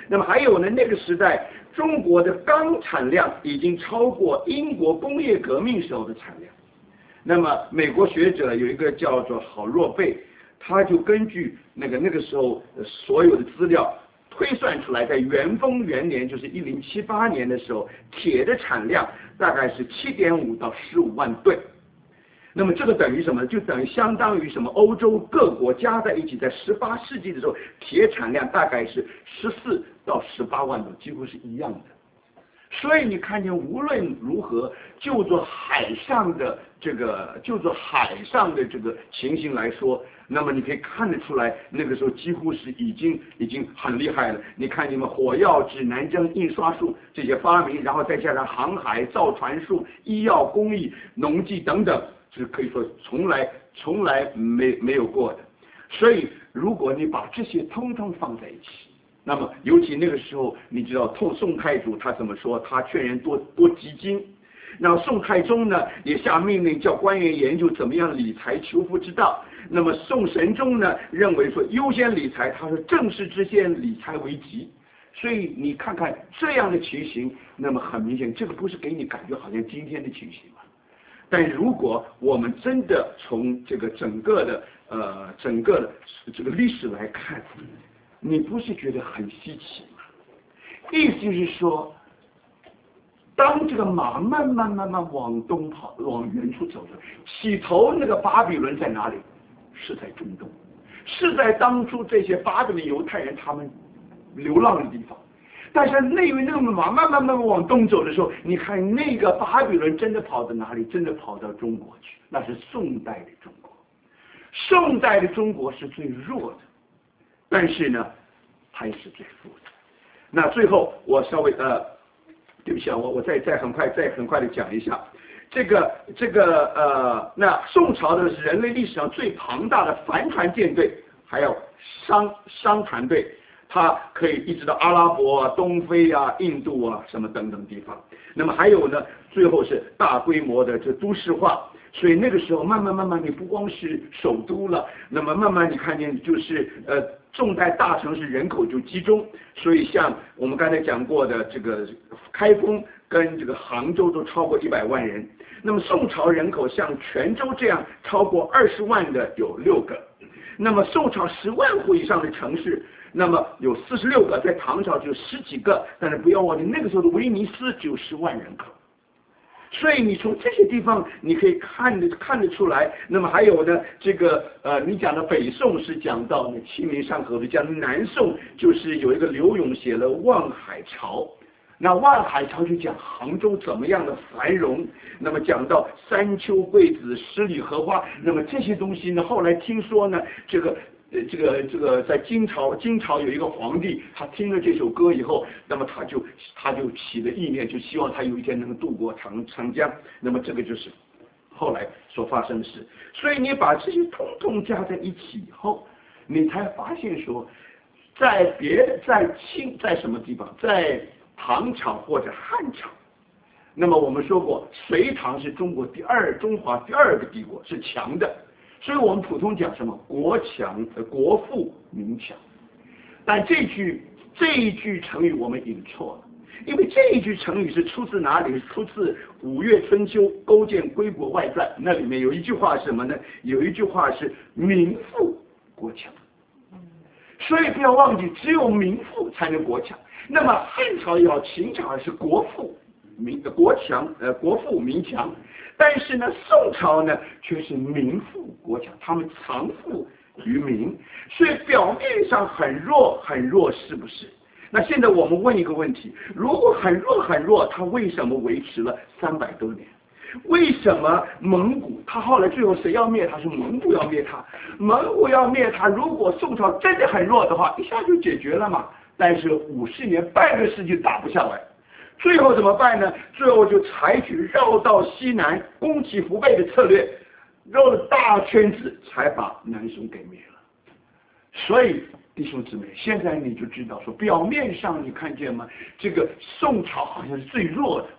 那么还有呢，那个时代中国的钢产量已经超过英国工业革命时候的产量。那么美国学者有一个叫做郝若贝，他就根据那个时候所有的资料推算出来，在元丰元年，就是1078年的时候，铁的产量大概是7.5到15万吨。那么这个等于什么？就等于相当于什么？欧洲各国加在一起，在18世纪的时候，铁产量大概是14到18万吨，几乎是一样的。所以你看见，无论如何，就做海上的这个情形来说，那么你可以看得出来，那个时候几乎是已经很厉害了。你看你们火药、指南针、印刷术这些发明，然后再加上航海、造船术、医药工艺、农技等等，是可以说从来没有过的。所以，如果你把这些通通放在一起，那么，尤其那个时候，你知道宋太祖他怎么说？他劝人多积金。然后宋太宗呢，也下命令叫官员研究怎么样理财求富之道。那么宋神宗呢，认为说优先理财，他说正事之先，理财为急。所以你看看这样的情形，那么很明显，这个不是给你感觉好像今天的情形吗？但如果我们真的从这个整个的这个历史来看，你不是觉得很稀奇吗？意思就是说，当这个马慢慢往东跑，往远处走的，起头那个巴比伦在哪里？是在中东，是在当初这些巴比伦犹太人他们流浪的地方。但是那个马慢慢往东走的时候，你看那个巴比伦真的跑到哪里？真的跑到中国去，那是宋代的中国。宋代的中国是最弱的。但是呢，还是最富的。那最后我稍微对不起啊，我再很快的讲一下，那宋朝的是人类历史上最庞大的帆船舰队，还有商船队，它可以一直到阿拉伯啊、东非啊、印度啊什么等等地方。那么还有呢，最后是大规模的这都市化。所以那个时候慢慢，你不光是首都了，那么慢慢你看见就是重在大城市人口就集中，所以像我们刚才讲过的这个开封跟这个杭州都超过100万人。那么宋朝人口像泉州这样超过20万的有6个，那么宋朝10万户以上的城市，那么有46个，在唐朝就10几个，但是不要忘记那个时候的威尼斯只有10万人口。所以你从这些地方你可以看得出来。那么还有呢，这个你讲的北宋是讲到那清明上河图，讲的南宋就是有一个刘永写了《望海潮》，那《望海潮》就讲杭州怎么样的繁荣，那么讲到三秋桂子，十里荷花，那么这些东西呢，后来听说呢，这个在金朝有一个皇帝，他听了这首歌以后，那么他就起了意念，就希望他有一天能够渡过长江。那么这个就是后来所发生的事。所以你把这些统统加在一起以后，你才发现说，在什么地方，在唐朝或者汉朝。那么我们说过，隋唐是中华第二个帝国，是强的。所以我们普通讲什么国富民强，但这一句成语我们引错了，因为这一句成语是出自哪里？出自《五岳春秋·勾践归国外传》，那里面有一句话是什么呢？有一句话是民富国强。所以不要忘记，只有民富才能国强。那么汉朝也好，秦朝也是国富民强。但是呢，宋朝呢却是民富国强，他们藏富于民，所以表面上很弱，是不是？那现在我们问一个问题：如果很弱，他为什么维持了300多年？为什么蒙古他后来最后谁要灭他？是蒙古要灭他。蒙古要灭他，如果宋朝真的很弱的话，一下就解决了嘛。但是50年半个世纪打不下来。最后怎么办呢？最后就采取绕到西南，攻其腹背的策略，绕了大圈子，才把南宋给灭了。所以弟兄姊妹，现在你就知道说，表面上你看见吗？这个宋朝好像是最弱的，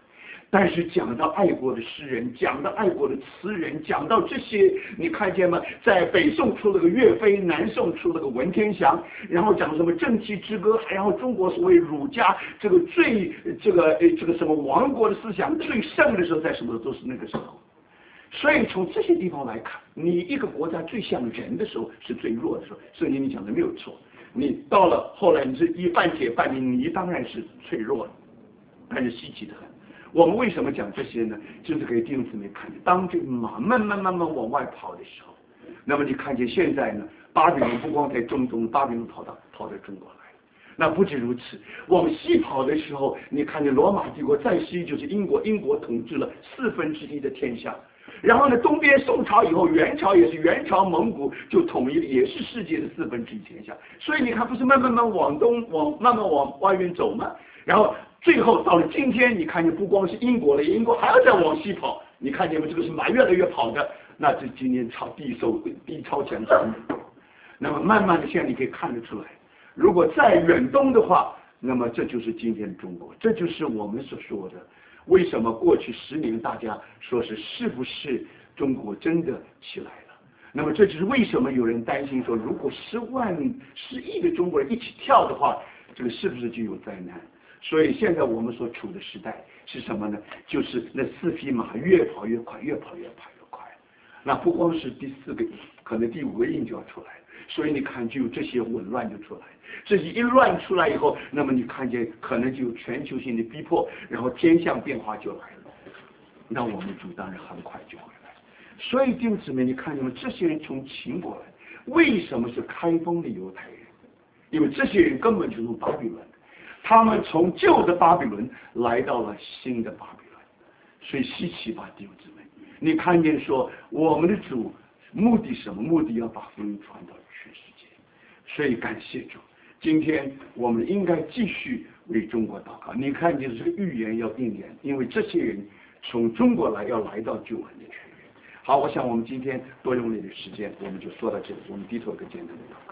但是讲到爱国的诗人，讲到爱国的词人，讲到这些，你看见吗？在北宋出了个岳飞，南宋出了个文天祥，然后讲什么正气之歌，然后中国所谓儒家这个最这个什么亡国的思想最盛的时候，在什么时候？都是那个时候。所以从这些地方来看，你一个国家最像人的时候是最弱的时候，圣经里讲的没有错。你到了后来，你是一半铁半泥，你当然是脆弱了，但是稀奇的很。我们为什么讲这些呢？就是给弟兄姊妹看见，当这个马慢慢往外跑的时候，那么你看见现在呢，巴比伦不光在中东，巴比伦跑到中国来。那不止如此，往西跑的时候，你看见罗马帝国再西就是英国，英国统治了1/4的天下。然后呢，东边宋朝以后，元朝也是，元朝蒙古就统一了，也是世界的1/4天下。所以你看，不是慢慢往东慢慢往外面走吗？然后最后到了今天，你看见不光是英国了，英国还要再往西跑，你看见吗？这个是越来越跑的，那这今年地超强强。那么慢慢的，现在你可以看得出来，如果再远东的话，那么这就是今天的中国，这就是我们所说的。为什么过去10年大家说是不是中国真的起来了？那么这就是为什么有人担心说，如果10亿的中国人一起跳的话，这个是不是就有灾难？所以现在我们所处的时代是什么呢？就是那4匹马越跑越快，越跑越快。那不光是第4个印，可能第5个印就要出来了。所以你看，就有这些紊乱就出来。这些一乱出来以后，那么你看见可能就有全球性的逼迫，然后天象变化就来了。那我们主当然很快就会来。所以弟兄姊妹，你看见吗？这些人从秦国来，为什么是开封的犹太人？因为这些人根本就是从巴比伦的，他们从旧的巴比伦来到了新的巴比伦，所以稀奇吧，弟兄姊妹。你看见说，我们的主目的是什么？目的要把福音传到全世界。所以感谢主，今天我们应该继续为中国祷告。你看见这个预言要应验，因为这些人从中国来，要来到救恩的泉源。好，我想我们今天多用了一点时间，我们就说到这里。我们低头一个简单的祷告。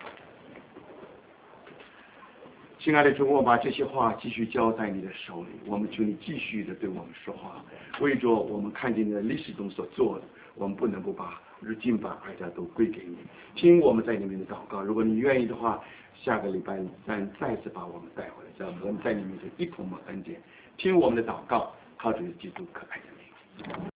亲爱的主，我把这些话继续交在你的手里，我们求你继续的对我们说话，为着我们看见你的历史中所做的，我们不能不把敬拜大家都归给你。听我们在里面的祷告，如果你愿意的话，下个礼拜3再次把我们带回来，让我们在里面一同蒙恩典。听我们的祷告，靠着基督可爱的名。